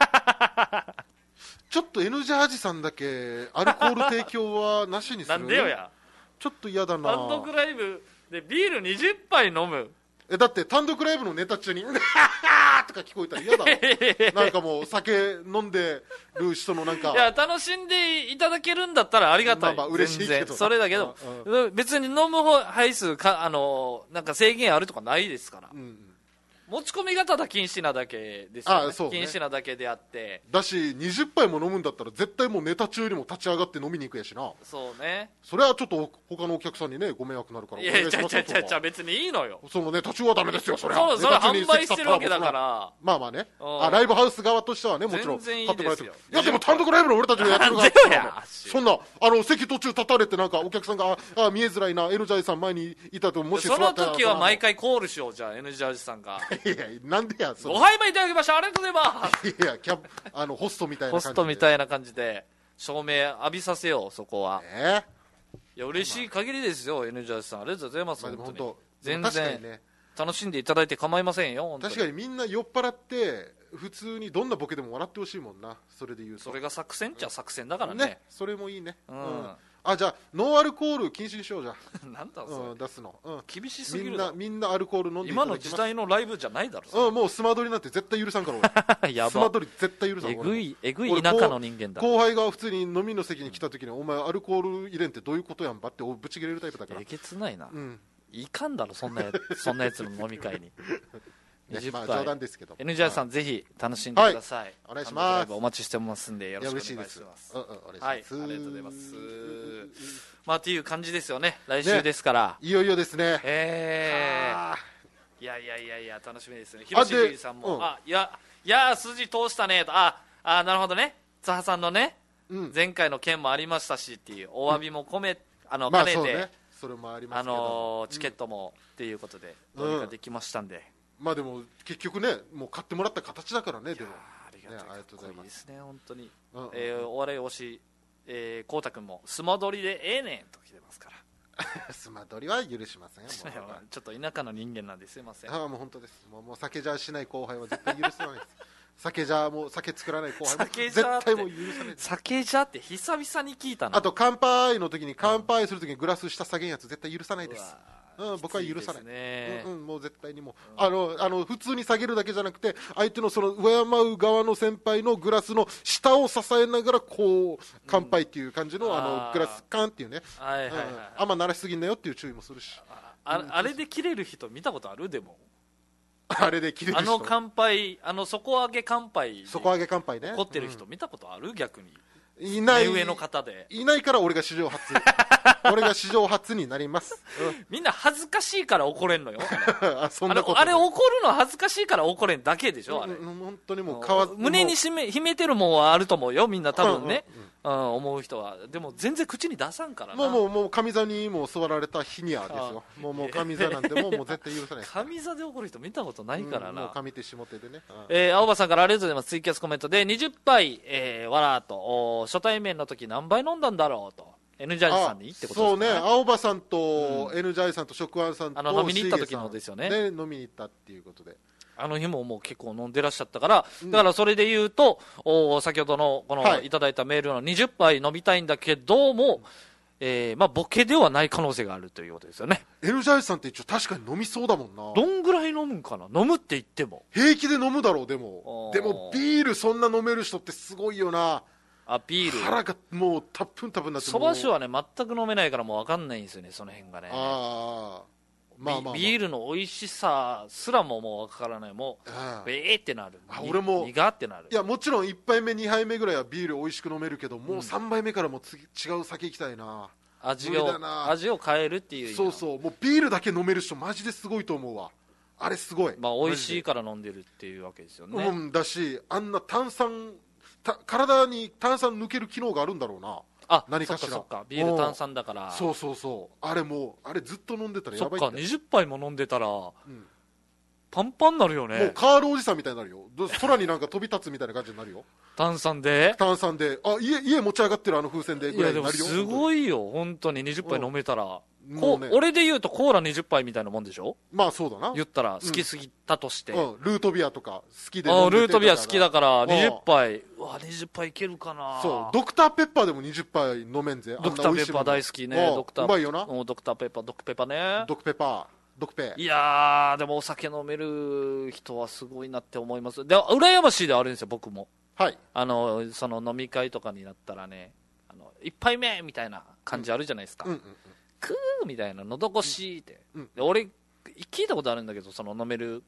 ちょっと N ジャージさんだけアルコール提供はなしにするなんでよやちょっと嫌だな単独ライブでビールにじゅっぱい飲むえだって単独ライブのネタ中に「うははー」とか聞こえたら嫌だろなんかもう酒飲んでる人のなんかいや楽しんでいただけるんだったらありがたい、 まあまあ嬉しいけどそれだけど、うんうん、別に飲む杯数かあのなんか制限あるとかないですから、うん持ち込みがただ禁止なだけですよね。 あそうね禁止なだけであってだしにじゅっぱいも飲むんだったら絶対もうネタ中にも立ち上がって飲みに行くやしな。 そうね。 それはちょっと他のお客さんにねご迷惑になるからいやいやちゃちゃちゃちゃ別にいいのよ。 そのネタ中はダメですよそれは。 そうそれ販売してるわけだから。 まあまあね、あライブハウス側としてはねもちろん全然いい買ってもらえてですよ。 いやでも単独ライブの俺たちがやってるからそんなあの席途中立たれてなんかお客さんがあ見えづらいな N ジャイさん前にいたともしその時は毎回コールしようじゃあ N ジャイさんがいやなんでやそご杯目いただきましたありがとうございますいやキャあのホストみたいな感じでホストみたいな感じで照明浴びさせようそこは。 えー、 いや嬉しい限りですよ N ジャイさんありがとうございます。 まあ、 本当に全確かに然ね楽しんでいただいて構いませんよ。本当に確かにみんな酔っ払って普通にどんなボケでも笑ってほしいもんな。それで言うとそれが作戦っちゃ作戦だからね。 ねそれもいいね、 うんうん、あじゃあノンアルコール禁止にしようじゃなんだそれ、 うん、出すの、うん、 厳しすぎみるだろ。 んなみんなアルコール飲んでいただきます。 今の時代のライブじゃないだろ。 うん、もうスマドリなんて絶対許さんから俺やばスマドリ絶対許さん。 えぐいえぐい田舎の人間だ。 後輩が普通に飲みの席に来た時にお前アルコール入れんってどういうことやんばってぶち切れるタイプだから。 えげつないな、 うん、 いかんだろそんなやそんなやつの飲み会にね、 にじゅっぱい、 まあ、冗談ですけどエヌジャイ さん、ぜひ楽しんでください、はい、 お願いします。 お待ちしてますんでよろしくお願いします。 うんうん、お願いします。 はい、ありがとうございます。まあっていう感じですよね。来週ですから、 ね、いよいよですね。 えー、いやいやいやいや楽しみですね。広瀬優さんも あ,、うん、あいやいや筋通したねとああなるほどね津波さんのね、うん、前回の件もありましたしっていうお詫びも込め、うん、あの兼ねて、まあね、 それもありますけど、 あのー、チケットもっていうことでどうにかできましたんで。 うん、まあでも結局ねもう買ってもらった形だからね。でもありがたい、ね、ありがとうございますね本当に、 うんうん、 えー、お笑い推しえー、こうたくんもスマドリでええねんと来てますからスマドリは許しません。 ちょっと田舎の人間なんですいません。 ああもう本当です。もう、もう酒じゃしない後輩は絶対許さないです酒じゃもう酒作らない後輩も絶対もう許さないです。 酒じゃって久々に聞いたの。 あと乾杯の時に乾杯する時にグラス下下げんやつ絶対許さないです。うん、僕は許さない、 ね、 うんうん、もう絶対にもう、うん、あのあの普通に下げるだけじゃなくて相手のその敬う側の先輩のグラスの下を支えながらこう乾杯っていう感じの、うん、あのグラスカンっていうね、 はいはいはい、うん、 あんま鳴らしすぎんなよっていう注意もするし。 あ, あ, あれで切れる人見たことある？でもあれで切れる人、 あの乾杯あの底上げ乾杯底上げ乾杯ね怒ってる人見たことある？逆にいない上の方でいないから俺が史上初俺が史上初になります、 うん、みんな恥ずかしいから怒れんのよあ, そんなことあれ怒るの恥ずかしいから怒れんだけでしょあれ、うん、 本当にもうかわ胸にしめ秘めてるもんはあると思うよみんな多分ね、うんうんうんうん、思う人はでも全然口に出さんからな。 もうもうもう上座にもう座られた日にはですよ。もうもう上座なんてもうもう絶対許さないです上座で怒る人見たことないからな、うん、 もう上手下手でね、 えー、青葉さんからありがとうございます。ツイキャスコメントでにじゅっぱい、えー、わらーと初対面の時何杯飲んだんだろうと N ジャイさんにってことですかね。 そうね青葉さんと N ジャイさんと食安さんとあの飲みに行った時のですよね。 で飲みに行ったっていうことであの日ももう結構飲んでらっしゃったから、うん、だからそれで言うとお先ほどのこの、はい、いただいたメールのにじゅっぱい飲みたいんだけども、えーまあ、ボケではない可能性があるということですよね。 N ジャイさんって一応確かに飲みそうだもんな。 どんぐらい飲むんかな。飲むって言っても平気で飲むだろう。でもでもビールそんな飲める人ってすごいよな。 あビール腹がもうタップンタップンになってそば酒はね全く飲めないからもう分かんないんですよねその辺がね。 ああまあまあまあ、 ビールの美味しさすらももう分からない。もうえーってなる。 あ俺も苦ってなる。 いやもちろんいっぱいめにはいめぐらいはビール美味しく飲めるけど、もうさんばいめからもう次違う酒行きたいな。 味を味を変えるっていう。 そうそうもうビールだけ飲める人マジですごいと思うわ。あれすごい。 まあ美味しいから飲んでるっていうわけですよね。 うんだしあんな炭酸た体に炭酸抜ける機能があるんだろうな。 あ何かしら。 そっかそっかビール炭酸だから。 そうそうそうあれもうあれずっと飲んでたらやばいんだよ。 そっかにじゅっぱいも飲んでたら、うん、パンパンになるよね。 もうカールおじさんみたいになるよ。空になんか飛び立つみたいな感じになるよ炭酸で炭酸であ 家, 家持ち上がってるあの風船でぐらいになるよ。 いやでもすごいよ本当ににじゅっぱい飲めたら、うんこうね、俺で言うとコーラにじゅっぱいみたいなもんでしょ。 まあそうだな言ったら好きすぎたとして、 うんうん、ルートビアとか好きで飲んでてルートビア好きだからにじゅっぱい。うわにじゅっぱいいけるかな。 そうドクターペッパーでもにじゅっぱい飲めんぜ。 ドクターペッパー大好きね。ドクターうまいよな。 ドクターペッパードクペッパーね。 ドクペッパードクペ。 いやーでもお酒飲める人はすごいなって思います。で羨ましいであるんですよ僕も。 はいあのその飲み会とかになったらねあの一杯目みたいな感じあるじゃないですか、うんうんうんうん、クーみたいな喉越しって、うんうん、で俺聞いたことあるんだけどその飲める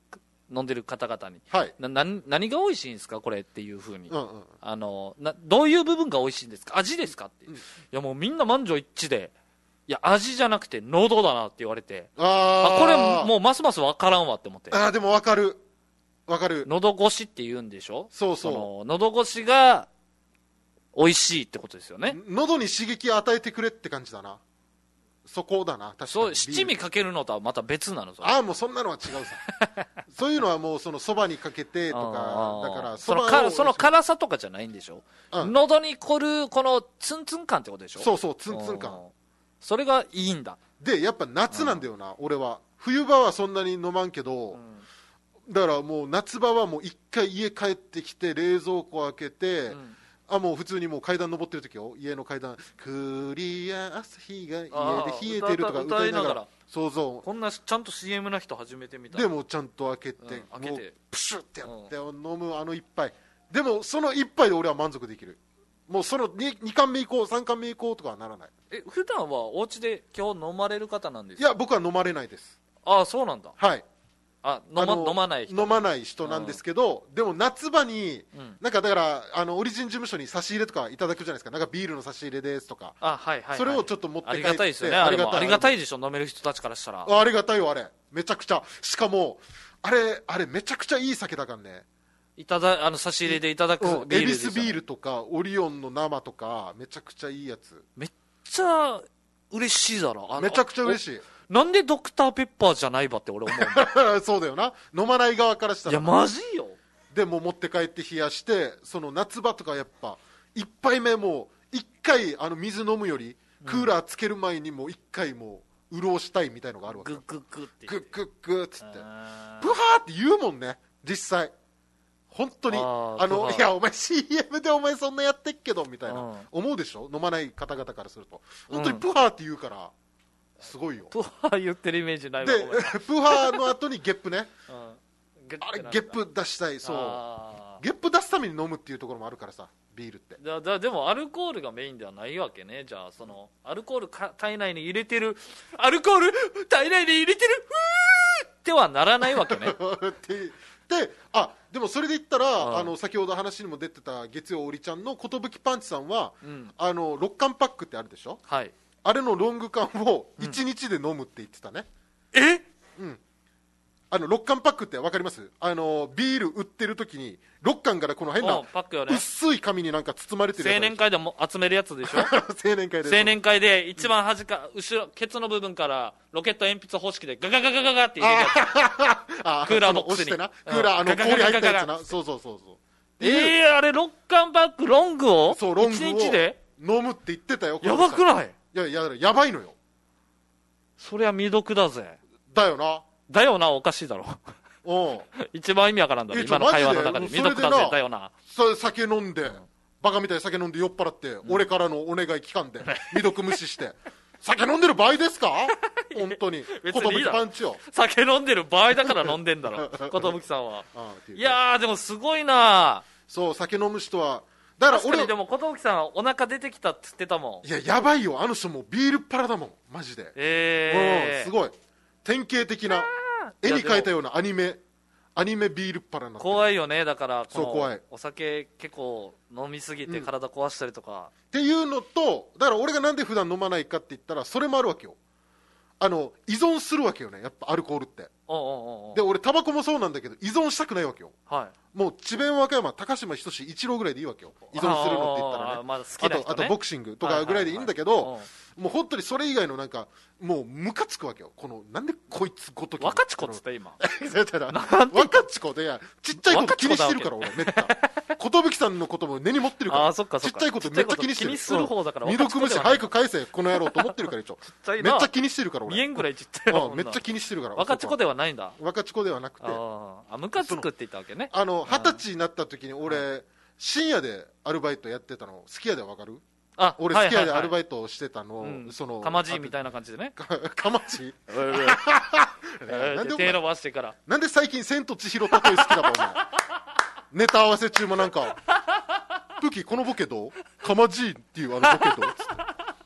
飲んでる方々に、 はい、 な何何が美味しいんですかこれっていうふうに、 うんうん、 あのなどういう部分が美味しいんですか、味ですかって、うん、いやもうみんな満場一致で、いや味じゃなくて喉だなって言われて、ああこれもうますます分からんわって思って。 あでも分かる分かる。 喉越しって言うんでしょ。 そうそう、 その喉越しが美味しいってことですよね。 喉に刺激を与えてくれって感じだな。そこだな。確かにそう七味かけるのとはまた別なの。 ああもうそんなのは違うさそういうのはもうそのそばにかけてとかだからそのかその辛さとかじゃないんでしょ、うん、喉に凝るこのツンツン感ってことでしょ。 そうそうツンツン感、 それがいいんだ。 でやっぱ夏なんだよな、俺は。冬場はそんなに飲まんけど、うん、だからもう夏場はもう一回家帰ってきて冷蔵庫開けて、うん、あもう普通にもう階段登ってる時よ、家の階段クリア朝日が家で冷えてるとか歌いながら、そうそう、 こんなちゃんと シーエム な人初めて見た。 でもちゃんと開けて、うん、 開けてもうプシュってやって、うん、飲むあの一杯でもその一杯で俺は満足できる。もうその 2, に貫目行こうさん貫目行こうとかはならない。 え普段はお家で今日飲まれる方なんですか。 いや僕は飲まれないです。 ああそうなんだ。 はい。 あ飲ま、飲まない人飲まない人なんですけど、うん、でも夏場に、うん、なんかだからあのオリジン事務所に差し入れとかいただくじゃないですか。なんかビールの差し入れですとか、 あ、はいはいはい、 それをちょっと持って帰って、 ありがたいですよね。あれもありがたいでしょ、飲める人たちからしたら。 あ、ありがたいよあれ、めちゃくちゃ。しかもあれあれめちゃくちゃいい酒だからね。 いただあの差し入れでいただくビールですよね。 エビスビールとかオリオンの生とかめちゃくちゃいいやつ。 めっちゃ嬉しいだろ。あめちゃくちゃ嬉しい。 なんでドクターペッパーじゃないばって俺思うそうだよな、飲まない側からしたら。 いやマジよ。 でも持って帰って冷やして、その夏場とかやっぱ一杯目も一回あの水飲むよりクーラーつける前にもう一回もう潤したいみたいのがあるわけ。 グッグッグッってグッグッグッっつってプハーって言うもんね実際。本当に あ, あのいやお前 シーエム でお前そんなやってっけどみたいな、うん、思うでしょ。飲まない方々からすると本当にプハーって言うから、うん、すごいよ。 プハー言ってるイメージないわ。 でプハーの後にゲップね、うん、あれゲップ出したい。そうゲップ出すために飲むっていうところもあるからさ、ビールってだだ。でもアルコールがメインではないわけね。じゃあそのアルコールか体内に入れてるアルコール体内に入れてるふーってはならないわけねで, あでもそれで言ったら、うん、あの先ほど話にも出てた月曜おりちゃんの寿パンチさんは、うん、あのろっ缶パックってあるでしょ、 はい、 あれのロング缶をいちにちで飲むって言ってたね、 うん、えうんあのろっ缶パックって分かります？あのビール売ってる時にろっ缶からこの変なパックよね、 薄い紙になんか包まれてるやつ。 青年会でも集めるやつでしょ青年会で青年会で一番端か、うん、後ろケツの部分からロケット鉛筆方式でガガガガガガって入れるやつクーラーボックスに押してな、クーラーあの氷入ったやつな。そうそうそうそう。 えー、あれろっ缶パックロングをそうロングをいちにちで飲むって言ってたよ。 やばくない？ いやいややばいのよ。 そりゃ未読だぜ。 だよな。 だよなおかしいだろお一番意味わからんだろ今の会話の中で。未読だぜだよな。 それ酒飲んで、うん、バカみたいに酒飲んで酔っ払って、うん、俺からのお願い聞かんで未読無視して酒飲んでる場合ですか本当に。 別にいいだろパンチよ。 酒飲んでる場合だから飲んでんだろ寿さんは。ああいやーでもすごいな。 そう酒飲む人はだから俺でも寿さんはお腹出てきたって言ってたもん。 いややばいよあの人もうビールっ腹だもんマジで。 えー、 すごい典型的な絵に描いたようなアニメアニメビールっ腹になってる。 怖いよね。だからこのそう怖い。 お酒結構飲みすぎて体壊したりとか、うん、 っていうのとだから俺がなんで普段飲まないかって言ったらそれもあるわけよ。あの依存するわけよねやっぱアルコールって。 おうおうおうおうで俺タバコもそうなんだけど依存したくないわけよ、 はい、 もう智弁和歌山高島仁一郎ぐらいでいいわけよ依存するのって言ったらね。 まあ好きな人ね、 あとあとボクシングとかぐらいでいいんだけど、はいはいはい、もう本当にそれ以外のなんかもうムカつくわけよ。このなんでこいつごとき若ちこっつった今若ちこでやちっちゃいこと気にしてるから俺めった寿さんのことも根に持ってるから。 あそっかそっかちっちゃいことめっちゃ気にしてる。 気にする方だから未読無視早く返せこの野郎と思ってるから一応めっちゃ気にしてるから俺見えんぐらいちっちゃいもんな。 めっちゃ気にしてるから。 若ちこではないんだ。 若ちこではなくてああムカつくって言ったわけね。 あの二十歳になった時に俺深夜でアルバイトやってたのすき家でわかる？ あ俺すき家でアルバイトをしてたの、 はいはいはい、 そのかまじみたいな感じでねかまじなんで手伸ばしてからなんで最近千と千尋例え好きだばお前ネタ合わせ中もなんかプキこのボケどうかまじっていうあのボケどうつって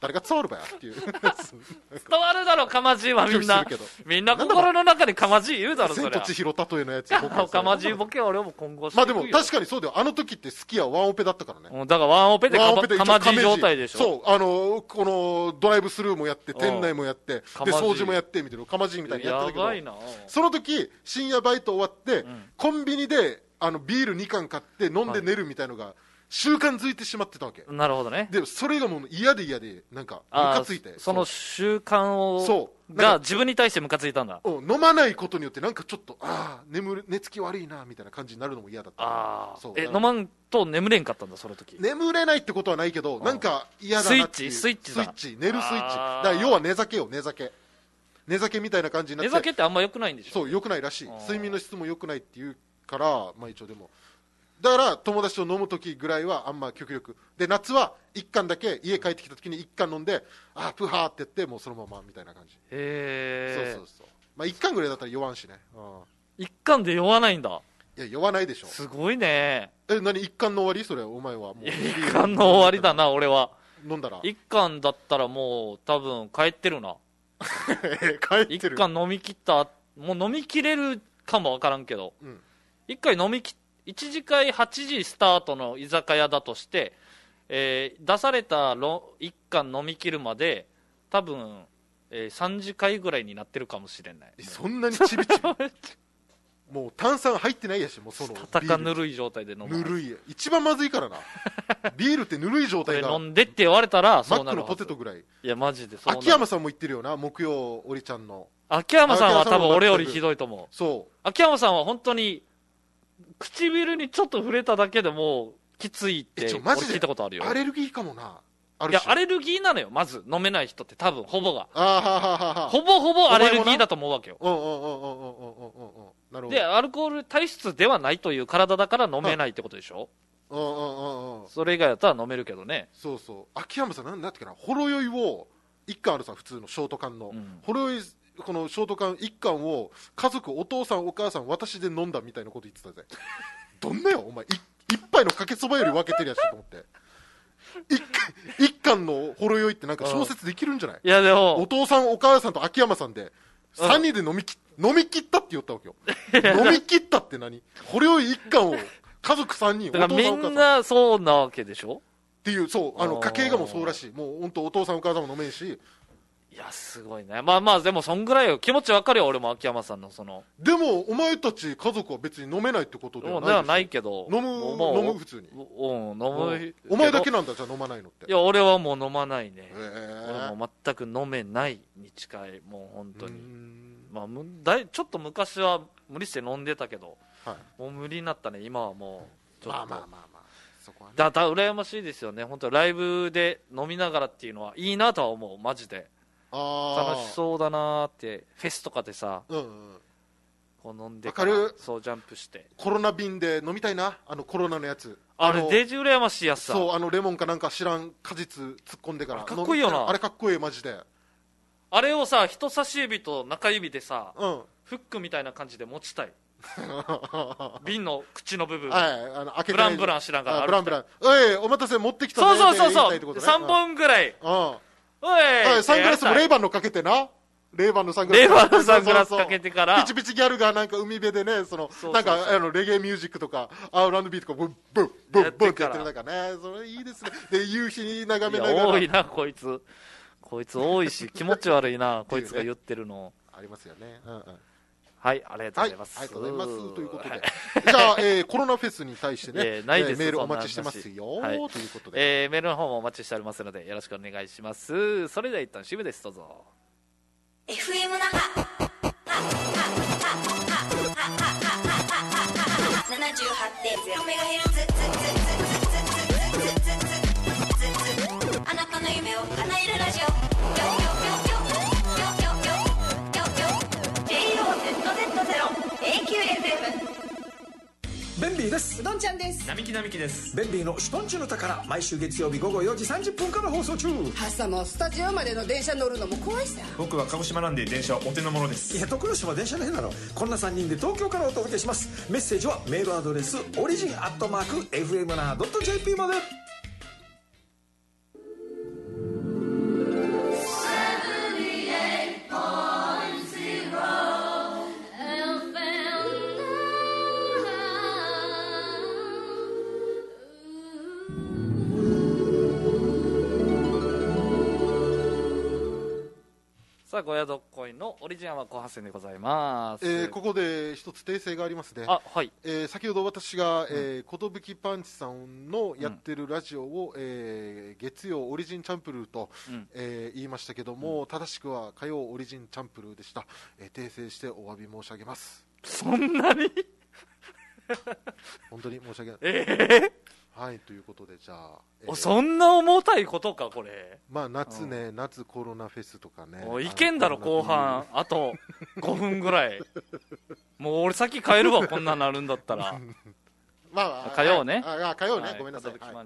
誰が伝わるばやっていう伝わるだろかまじいはみんなみんな心の中にかまじい言うだろそれ。 千と千尋例えのやつかまじいボケは俺も今後してまあでも確かにそうだよ。あの時ってスキヤワンオペだったからね。 だからワンオペでかまじい状態でしょ。 そうあのこのドライブスルーもやって店内もやってで掃除もやってみたいなかまじいみたいにやってたけど、その時深夜バイト終わって、うん、コンビニであのビールにかん買って飲んで寝るみたいのが、はい、習慣づいてしまってたわけ。 なるほどね。 でそれがもう嫌で嫌でなんかムカついて、 その習慣をそうが自分に対してムカついたんだ。 飲まないことによってなんかちょっとああ眠る寝つき悪いなみたいな感じになるのも嫌だった。 あそうえ飲まんと眠れんかったんだその時。 眠れないってことはないけどなんか嫌だなっていう。 スイッチスイッチだスイッチ寝るスイッチだから要は寝酒よ寝酒寝酒みたいな感じになって。 寝酒ってあんま良くないんでしょ。 そう良くないらしい。睡眠の質も良くないっていうからまあ一応でもだから友達と飲む時ぐらいはあんま極力で夏はいっかんだけ家帰ってきた時にいっかん飲んであープハーってやってもうそのままみたいな感じ。 へえ。 そうそうそうまあいっかんぐらいだったら酔わんしね。 いっかんで酔わないんだ。 いや酔わないでしょ。 すごいね。 え何いっかんの終わりそれお前はもういっかんの終わりだな俺は。 飲んだらいっかんだったらもう多分帰ってるな帰ってる。 いっかん飲み切ったもう飲み切れるかもわからんけど、うん、いっかい飲み切いちじかいはちじスタートの居酒屋だとして、えー、出されたいっかん飲み切るまで多分、えー、さんじかいぐらいになってるかもしれない。 そんなにちびちびもう炭酸入ってないやしもうそのたかぬるい状態で飲む。 ぬるい一番まずいからなビールってぬるい状態が飲んでって言われたらそうなるマックのポテトぐらい。 いやマジでそうなる。 秋山さんも言ってるよな木曜おりちゃんの秋山さんは多分俺よりひどいと思う。 そう秋山さんは本当に唇にちょっと触れただけでもうきついって俺聞いたことあるよ。 アレルギーかもな。あるいやアレルギーなのよまず飲めない人って多分ほぼがあははははほぼほぼアレルギーだと思うわけよ。 うんうんうんうんうんうんうんうんなるほど。 でアルコール体質ではないという体だから飲めないってことでしょ。 うんうんうんうんそれ以外だったら飲めるけどね。 そうそう秋山さんなんだっけなほろ酔いをいっかんあるさ普通のショート缶の、うん、ほろ酔いこのショート缶いっかんを家族お父さんお母さん私で飲んだみたいなこと言ってたぜどんなよお前一杯のかけそばより分けてるやつと思って一貫のほろ酔いってなんか小説できるんじゃない。 いやでもお父さんお母さんと秋山さんでさんにんで飲みき飲み切ったって言ったわけよ飲み切ったって何ほろ酔い一貫を家族さんにんだからみんなそうなわけでしょっていうそうあの家計がもうそうらしい。もう本当お父さんお母さんも飲めんし。 いやすごいね。まあまあでもそんぐらいよ気持ちわかるよ俺も秋山さんのその。 でもお前たち家族は別に飲めないってことではないでしょ。 ではないけど飲む飲む普通に。 うん飲む。 お前だけなんだじゃあ飲まないのって。 いや俺はもう飲まないね。俺も全く飲めないに近いもう本当に。まあだいちょっと昔は無理して飲んでたけど、はい、もう無理になったね今はもうちょっと。まあまあまあまあ。そこはね。だだ羨ましいですよね本当ライブで飲みながらっていうのはいいなとは思うマジで。楽しそうだなーってフェスとかでさ、うんうん、こう飲んでからそうジャンプしてコロナ瓶で飲みたいなあのコロナのやつあれデージ羨ましいやつさ。 そうあのレモンかなんか知らん果実突っ込んでからかっこいいよなあれかっこいいマジで。 あれをさ人差し指と中指でさ、うん、フックみたいな感じで持ちたい瓶の口の部分、はい、あの開けてブランブランしながらブランブランおいお待たせ持ってきたそうそうそうそう、ね、さんぼんぐらい、うんおいサングラスもレイバンのかけてなレイバンのサングラスレイバンのサングラスかけてからピチピチギャルがなんか海辺でねそのなんかあのレゲエミュージックとかアールアンドビーとかブッブッブッブッってやってる中ねそれいいですねで夕日に眺めながら多いなこいつこいつ多いし気持ち悪いなこいつが言ってるのありますよね。うんうんはいありがとうございます、 はい、ありがとうございますということで、はい、じゃあ、えー、コロナフェスに対してね、えーないですえー、メールお待ちしてますよ、はい、ということで、 えー、メールの方もお待ちしておりますのでよろしくお願いします。それでは一旦渋ですどうぞ。 エフエム 那覇 ななじゅうはちてんゼロメガヘルツ あなたの夢を叶えるラジオベンビーです。 うどんちゃんです。 並木並木です。 ベンビーのシュトンチュの宝毎週月曜日午後よじさんじゅっぷんから放送中。 朝もスタジオまでの電車乗るのも怖いさ。 僕は鹿児島なんで電車はお手の物です。 いや徳島電車の変だろ。こんなさんにんで東京からお届けします。メッセージはメールアドレスオリジンアットマーク エフエムナードットジェーピー まで。 さあ、小宿っこいのオリジナルは後半戦でございます。 えー、ここで一つ訂正がありますね。 あ、はい。 えー、先ほど私が、うんえー、ことぶきパンチさんのやってるラジオを、うんえー、月曜オリジンチャンプルーと、うんえー、言いましたけども、うん、正しくは火曜オリジンチャンプルーでした。えー、訂正してお詫び申し上げます。 そんなに本当に申し訳ない。 えーはい、ということでじゃあ、 えー、そんな重たいことかこれ。 まあ夏ね、うん、夏コロナフェスとかね。 もういけんだろ後半あとごふんぐらい。もう俺先帰るわこんなんなるんだったら。まあ火曜ね。 ああ火曜ね、はい、ごめんなさい。 はい、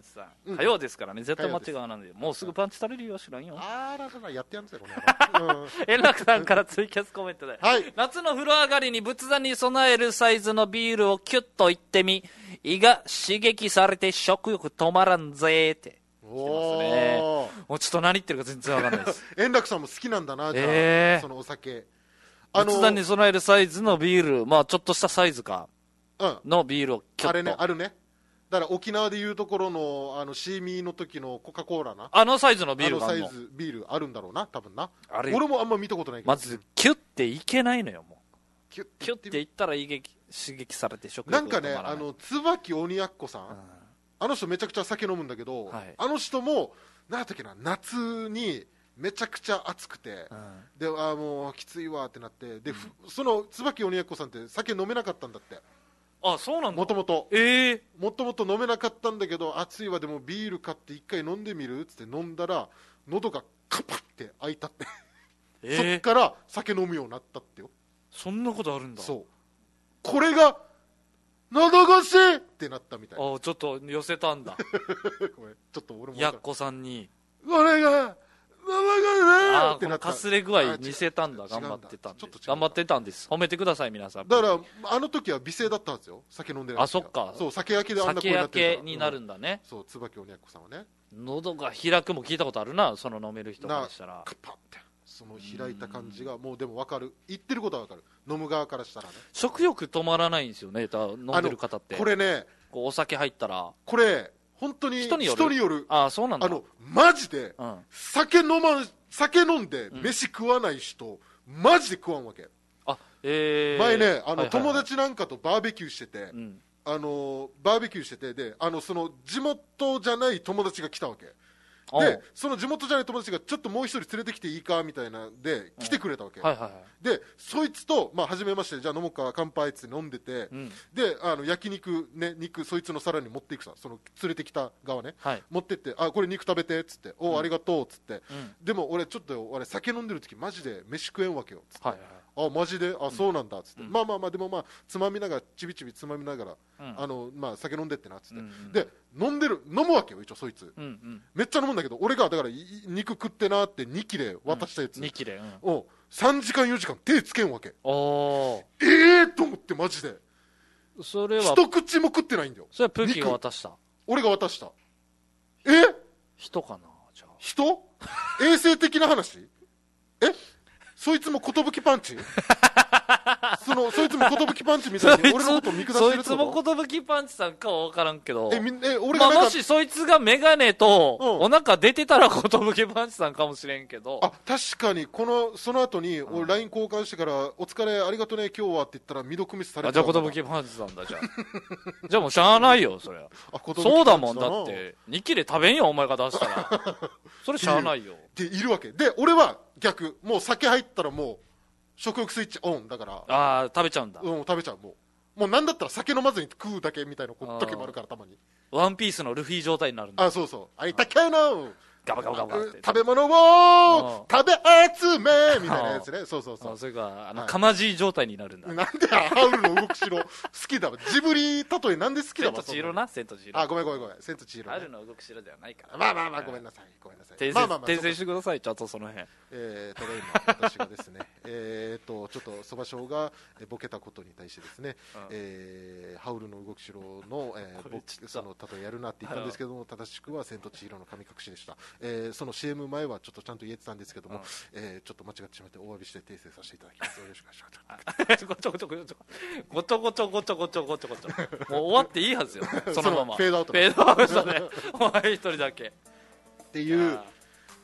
火曜ですからね、絶対間違わないんで、もうすぐパンチされるよ知らんよ。 あらららやってやんぜこの。 円楽さんからツイキャスコメントで、 はい、 夏の風呂上がりに仏壇に備えるサイズのビールをキュッといってみ、胃が刺激されて食欲止まらんぜって。おね、もうちょっと何言ってるか全然わかんないです。 円楽さんも好きなんだなじゃあ、えー、そのお酒。 仏壇に備えるサイズのビール、まあちょっとしたサイズか。のビールをキュッと、 あれね、あるね。だから沖縄でいうところのあのシーミーの時のコカ・コーラな、 あのサイズのビールがあるの。 あのサイズビールあるんだろうな多分な。あれ俺もあんま見たことないけど、 まずキュッていけないのよ。もうキュッキュッていったらい激刺激されて食欲なんかね、あの椿鬼奴さん、うん、あの人めちゃくちゃ酒飲むんだけど、はい、あの人も何やったっけな、夏にめちゃくちゃ暑くて、うん、であもうきついわってなってで、うん、その椿鬼奴さんって酒飲めなかったんだって。 あ、そうなんだ。 もともとえー、 もともと飲めなかったんだけど、暑いわでもビール買って一回飲んでみるっつって飲んだら喉がカパッて開いたって、えー、そっから酒飲むようになったってよ。 そんなことあるんだ。 そう、これが喉越しってなったみたいな。 あ、ちょっと寄せたんだ。 ごめん、ちょっと俺もやっこさんにこれがあこのかすれ具合似せたんだ。頑張ってたんで頑張ってたんです。褒めてください皆さん。 だからあの時は美声だったんですよ、酒飲んでる。 あ、そっか。 そう、酒焼けであんな声になってるから。 酒焼けになるんだね、 うん、そう、椿鬼奴さんはね、 喉が開くも聞いたことあるな、その飲める人からしたら。 カパンってその開いた感じがもうでも分かる、言ってることは分かる、飲む側からしたらね。 食欲止まらないんですよね、飲んでる方って。 これね、 こうお酒入ったらこれ本当に人による。人による。 ああ、そうなんだ。 あのマジで、うん、酒飲まん酒飲んで飯食わない人、うん、マジで食わんわけ。 あ、えー、 前ね、あの、はいはいはい、友達なんかとバーベキューしてて、うん、あのバーベキューしててで、あのその地元じゃない友達が来たわけで、その地元じゃない友達がちょっともう一人連れてきていいかみたいなで来てくれたわけ、 うん、はいはいはい、 でそいつと、まあ、初めまして、じゃあ飲もうか乾杯って飲んでて、うん、であの焼肉、ね、肉そいつの皿に持っていくさ、その連れてきた側ね、はい、持ってって、あこれ肉食べてっつって、お、うん、ありがとうっつって、うん、でも俺ちょっと俺酒飲んでる時マジで飯食えんわけよっつって、はいはい、あマジで、あそうなんだっつって、うん、まあまあまあでもまあつまみながらちびちびつまみながら、うん、あのまあ、酒飲んでってなっつって、うんうん、で飲んでる飲むわけよ一応そいつ、うんうん、めっちゃ飲むんだけど、俺がだから肉食ってなってに切れ渡したやつ、 うん、に切れ、 うん、をさんじかんよじかん手つけんわけ。あーえーと思ってマジでそれは一口も食ってないんだよ。 それはプーキーが渡した？ 俺が渡した。え人かな、じゃあ人衛生的な話えそいつも寿パンチそのそいつも寿パンチみたいに俺のこと見下してるってこと？ そいつも寿パンチさんかは分からんけど、 えみえ俺が、 まあ、もしそいつがメガネとお腹出てたら寿パンチさんかもしれんけど、 あ確かにこのその後に俺 ライン 交換してから、うん、お疲れありがとね今日はって言ったら未読無視されてた。 じゃあ寿パンチさんだ。じゃあじゃあもうしゃあないよそれは。そうだもん、だってに切れ食べんよお前が出したらそれしゃあないよっているわけで、俺は逆、もう酒入ったらもう食欲スイッチオンだから、 ああ食べちゃうんだ。 うん食べちゃう。もうもうなんだったら酒飲まずに食うだけみたいな時もあるから、たまにワンピースのルフィ状態になるんだ。 あそうそう、あいたけのガバガバガバって食べ物を食べ集めみたいなやつね。そうそうそう。 それがあのかまじ状態になるんだ。 なんでハウルの動く城好きだわ。ジブリ例えなんで好きだわ。 千と千尋な、千と千尋。 あごめんごめんごめん、千と千尋。 ハウルの動く城ではないから。 まあまあまあごめんなさいごめんなさい。 訂正訂正してくださいちゃんとその辺。 えー、ただ今私がですねえっとちょっとそばしょうがボケたことに対してですね、えー、ハウルの動く城の、えー、僕その例えやるなって言ったんですけども、正しくは千と千尋の神隠しでした。えー、その シーエム 前はちょっとちゃんと言えてたんですけども、うん、えー、ちょっと間違ってしまってお詫びして訂正させていただきます。よろしくお願いします。 ごちょごちょごちょごちょごちょごちょごちょごちょごちょもう終わっていいはずよそのままフェードアウトフェードアウトでお前一人だけっていう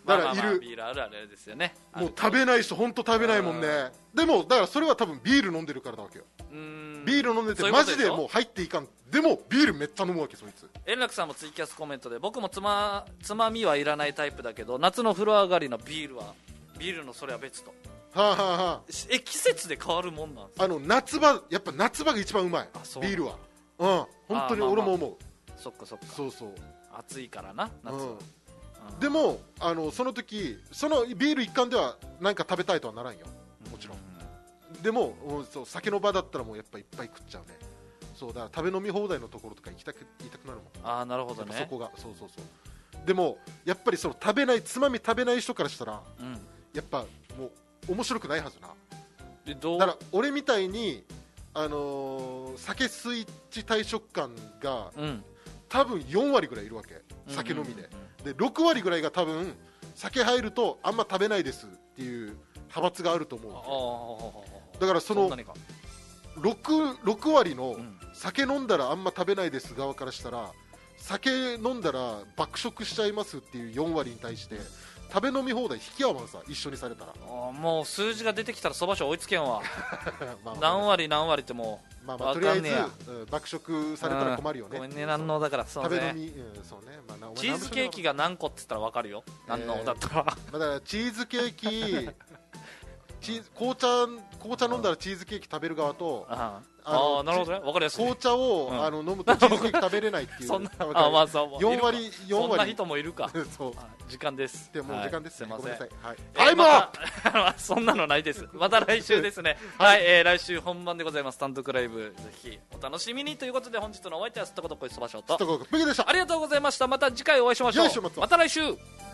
だからいる、 まあまあまあビールあるあるですよね。 もう食べない人本当食べないもんね。でもだからそれは多分ビール飲んでるからだわけよ。うーん、ビール飲んでてマジでもう入っていかん。でもビールめっちゃ飲むわけそいつ。 円楽さんもツイキャスコメントで、僕もつまつまみはいらないタイプだけど夏の風呂上がりのビールはビールのそれは別と。 はあはあはあ、 え季節で変わるもんなんですか。 あの夏場やっぱ夏場が一番うまいビールは。うん、本当に俺も思う。 まあまあ、そっかそっか。 そうそう、 暑いからな夏は、うんうん、でもあのその時そのビール一貫ではなんか食べたいとはならんよもちろん、うん、でもそう酒の場だったらもうやっぱいっぱい食っちゃうね。そうだから食べ飲み放題のところとか行きたく言いたくなるもん。 ああなるほどね。 そこがそうそうそう。でもやっぱりその食べないつまみ食べない人からしたら、うん、やっぱもう面白くないはずな。 でどうだから俺みたいにあのー、酒スイッチ大食感が、うん、多分よんわりぐらいいるわけ酒飲みで、うんうんうん、でろくわりぐらいが多分酒入るとあんま食べないですっていう派閥があると思うわけ。だからその 6, ろく割の酒飲んだらあんま食べないです側からしたら酒飲んだら爆食しちゃいますっていうよん割に対して食べ飲み放題引き合わんさ一緒にされたら。 あもう数字が出てきたらそば賞追いつけんわまあ、ね、何割何割ってもう、 まあ、まあとりあえず、うん、爆食されたら困るよね。 ごめんね何能だからそう、ね、 食べ飲み、うんそうねまあ、 チーズケーキが何個って言ったら分かるよ何能だったら、 えー、だからチーズケーキチーズ紅茶紅茶飲んだらチーズケーキ食べる側と、 あああなるほどね分かりやすい。 紅茶を、うん、あの飲むとチーズケーキ食べれないっていうそんなあ、まあ、そうよん割よん割そんな人もいるかそう時間ですでもう時間です、 はい、すいません、 はい、 タイムアップそんなのないです。また来週ですねはい、はい、えー、来週本番でございます。単独ライブぜひお楽しみにということで本日のお相手はすっとことこいそばしょうとすっとここいでした。ありがとうございました。また次回お会いしましょう。また来週。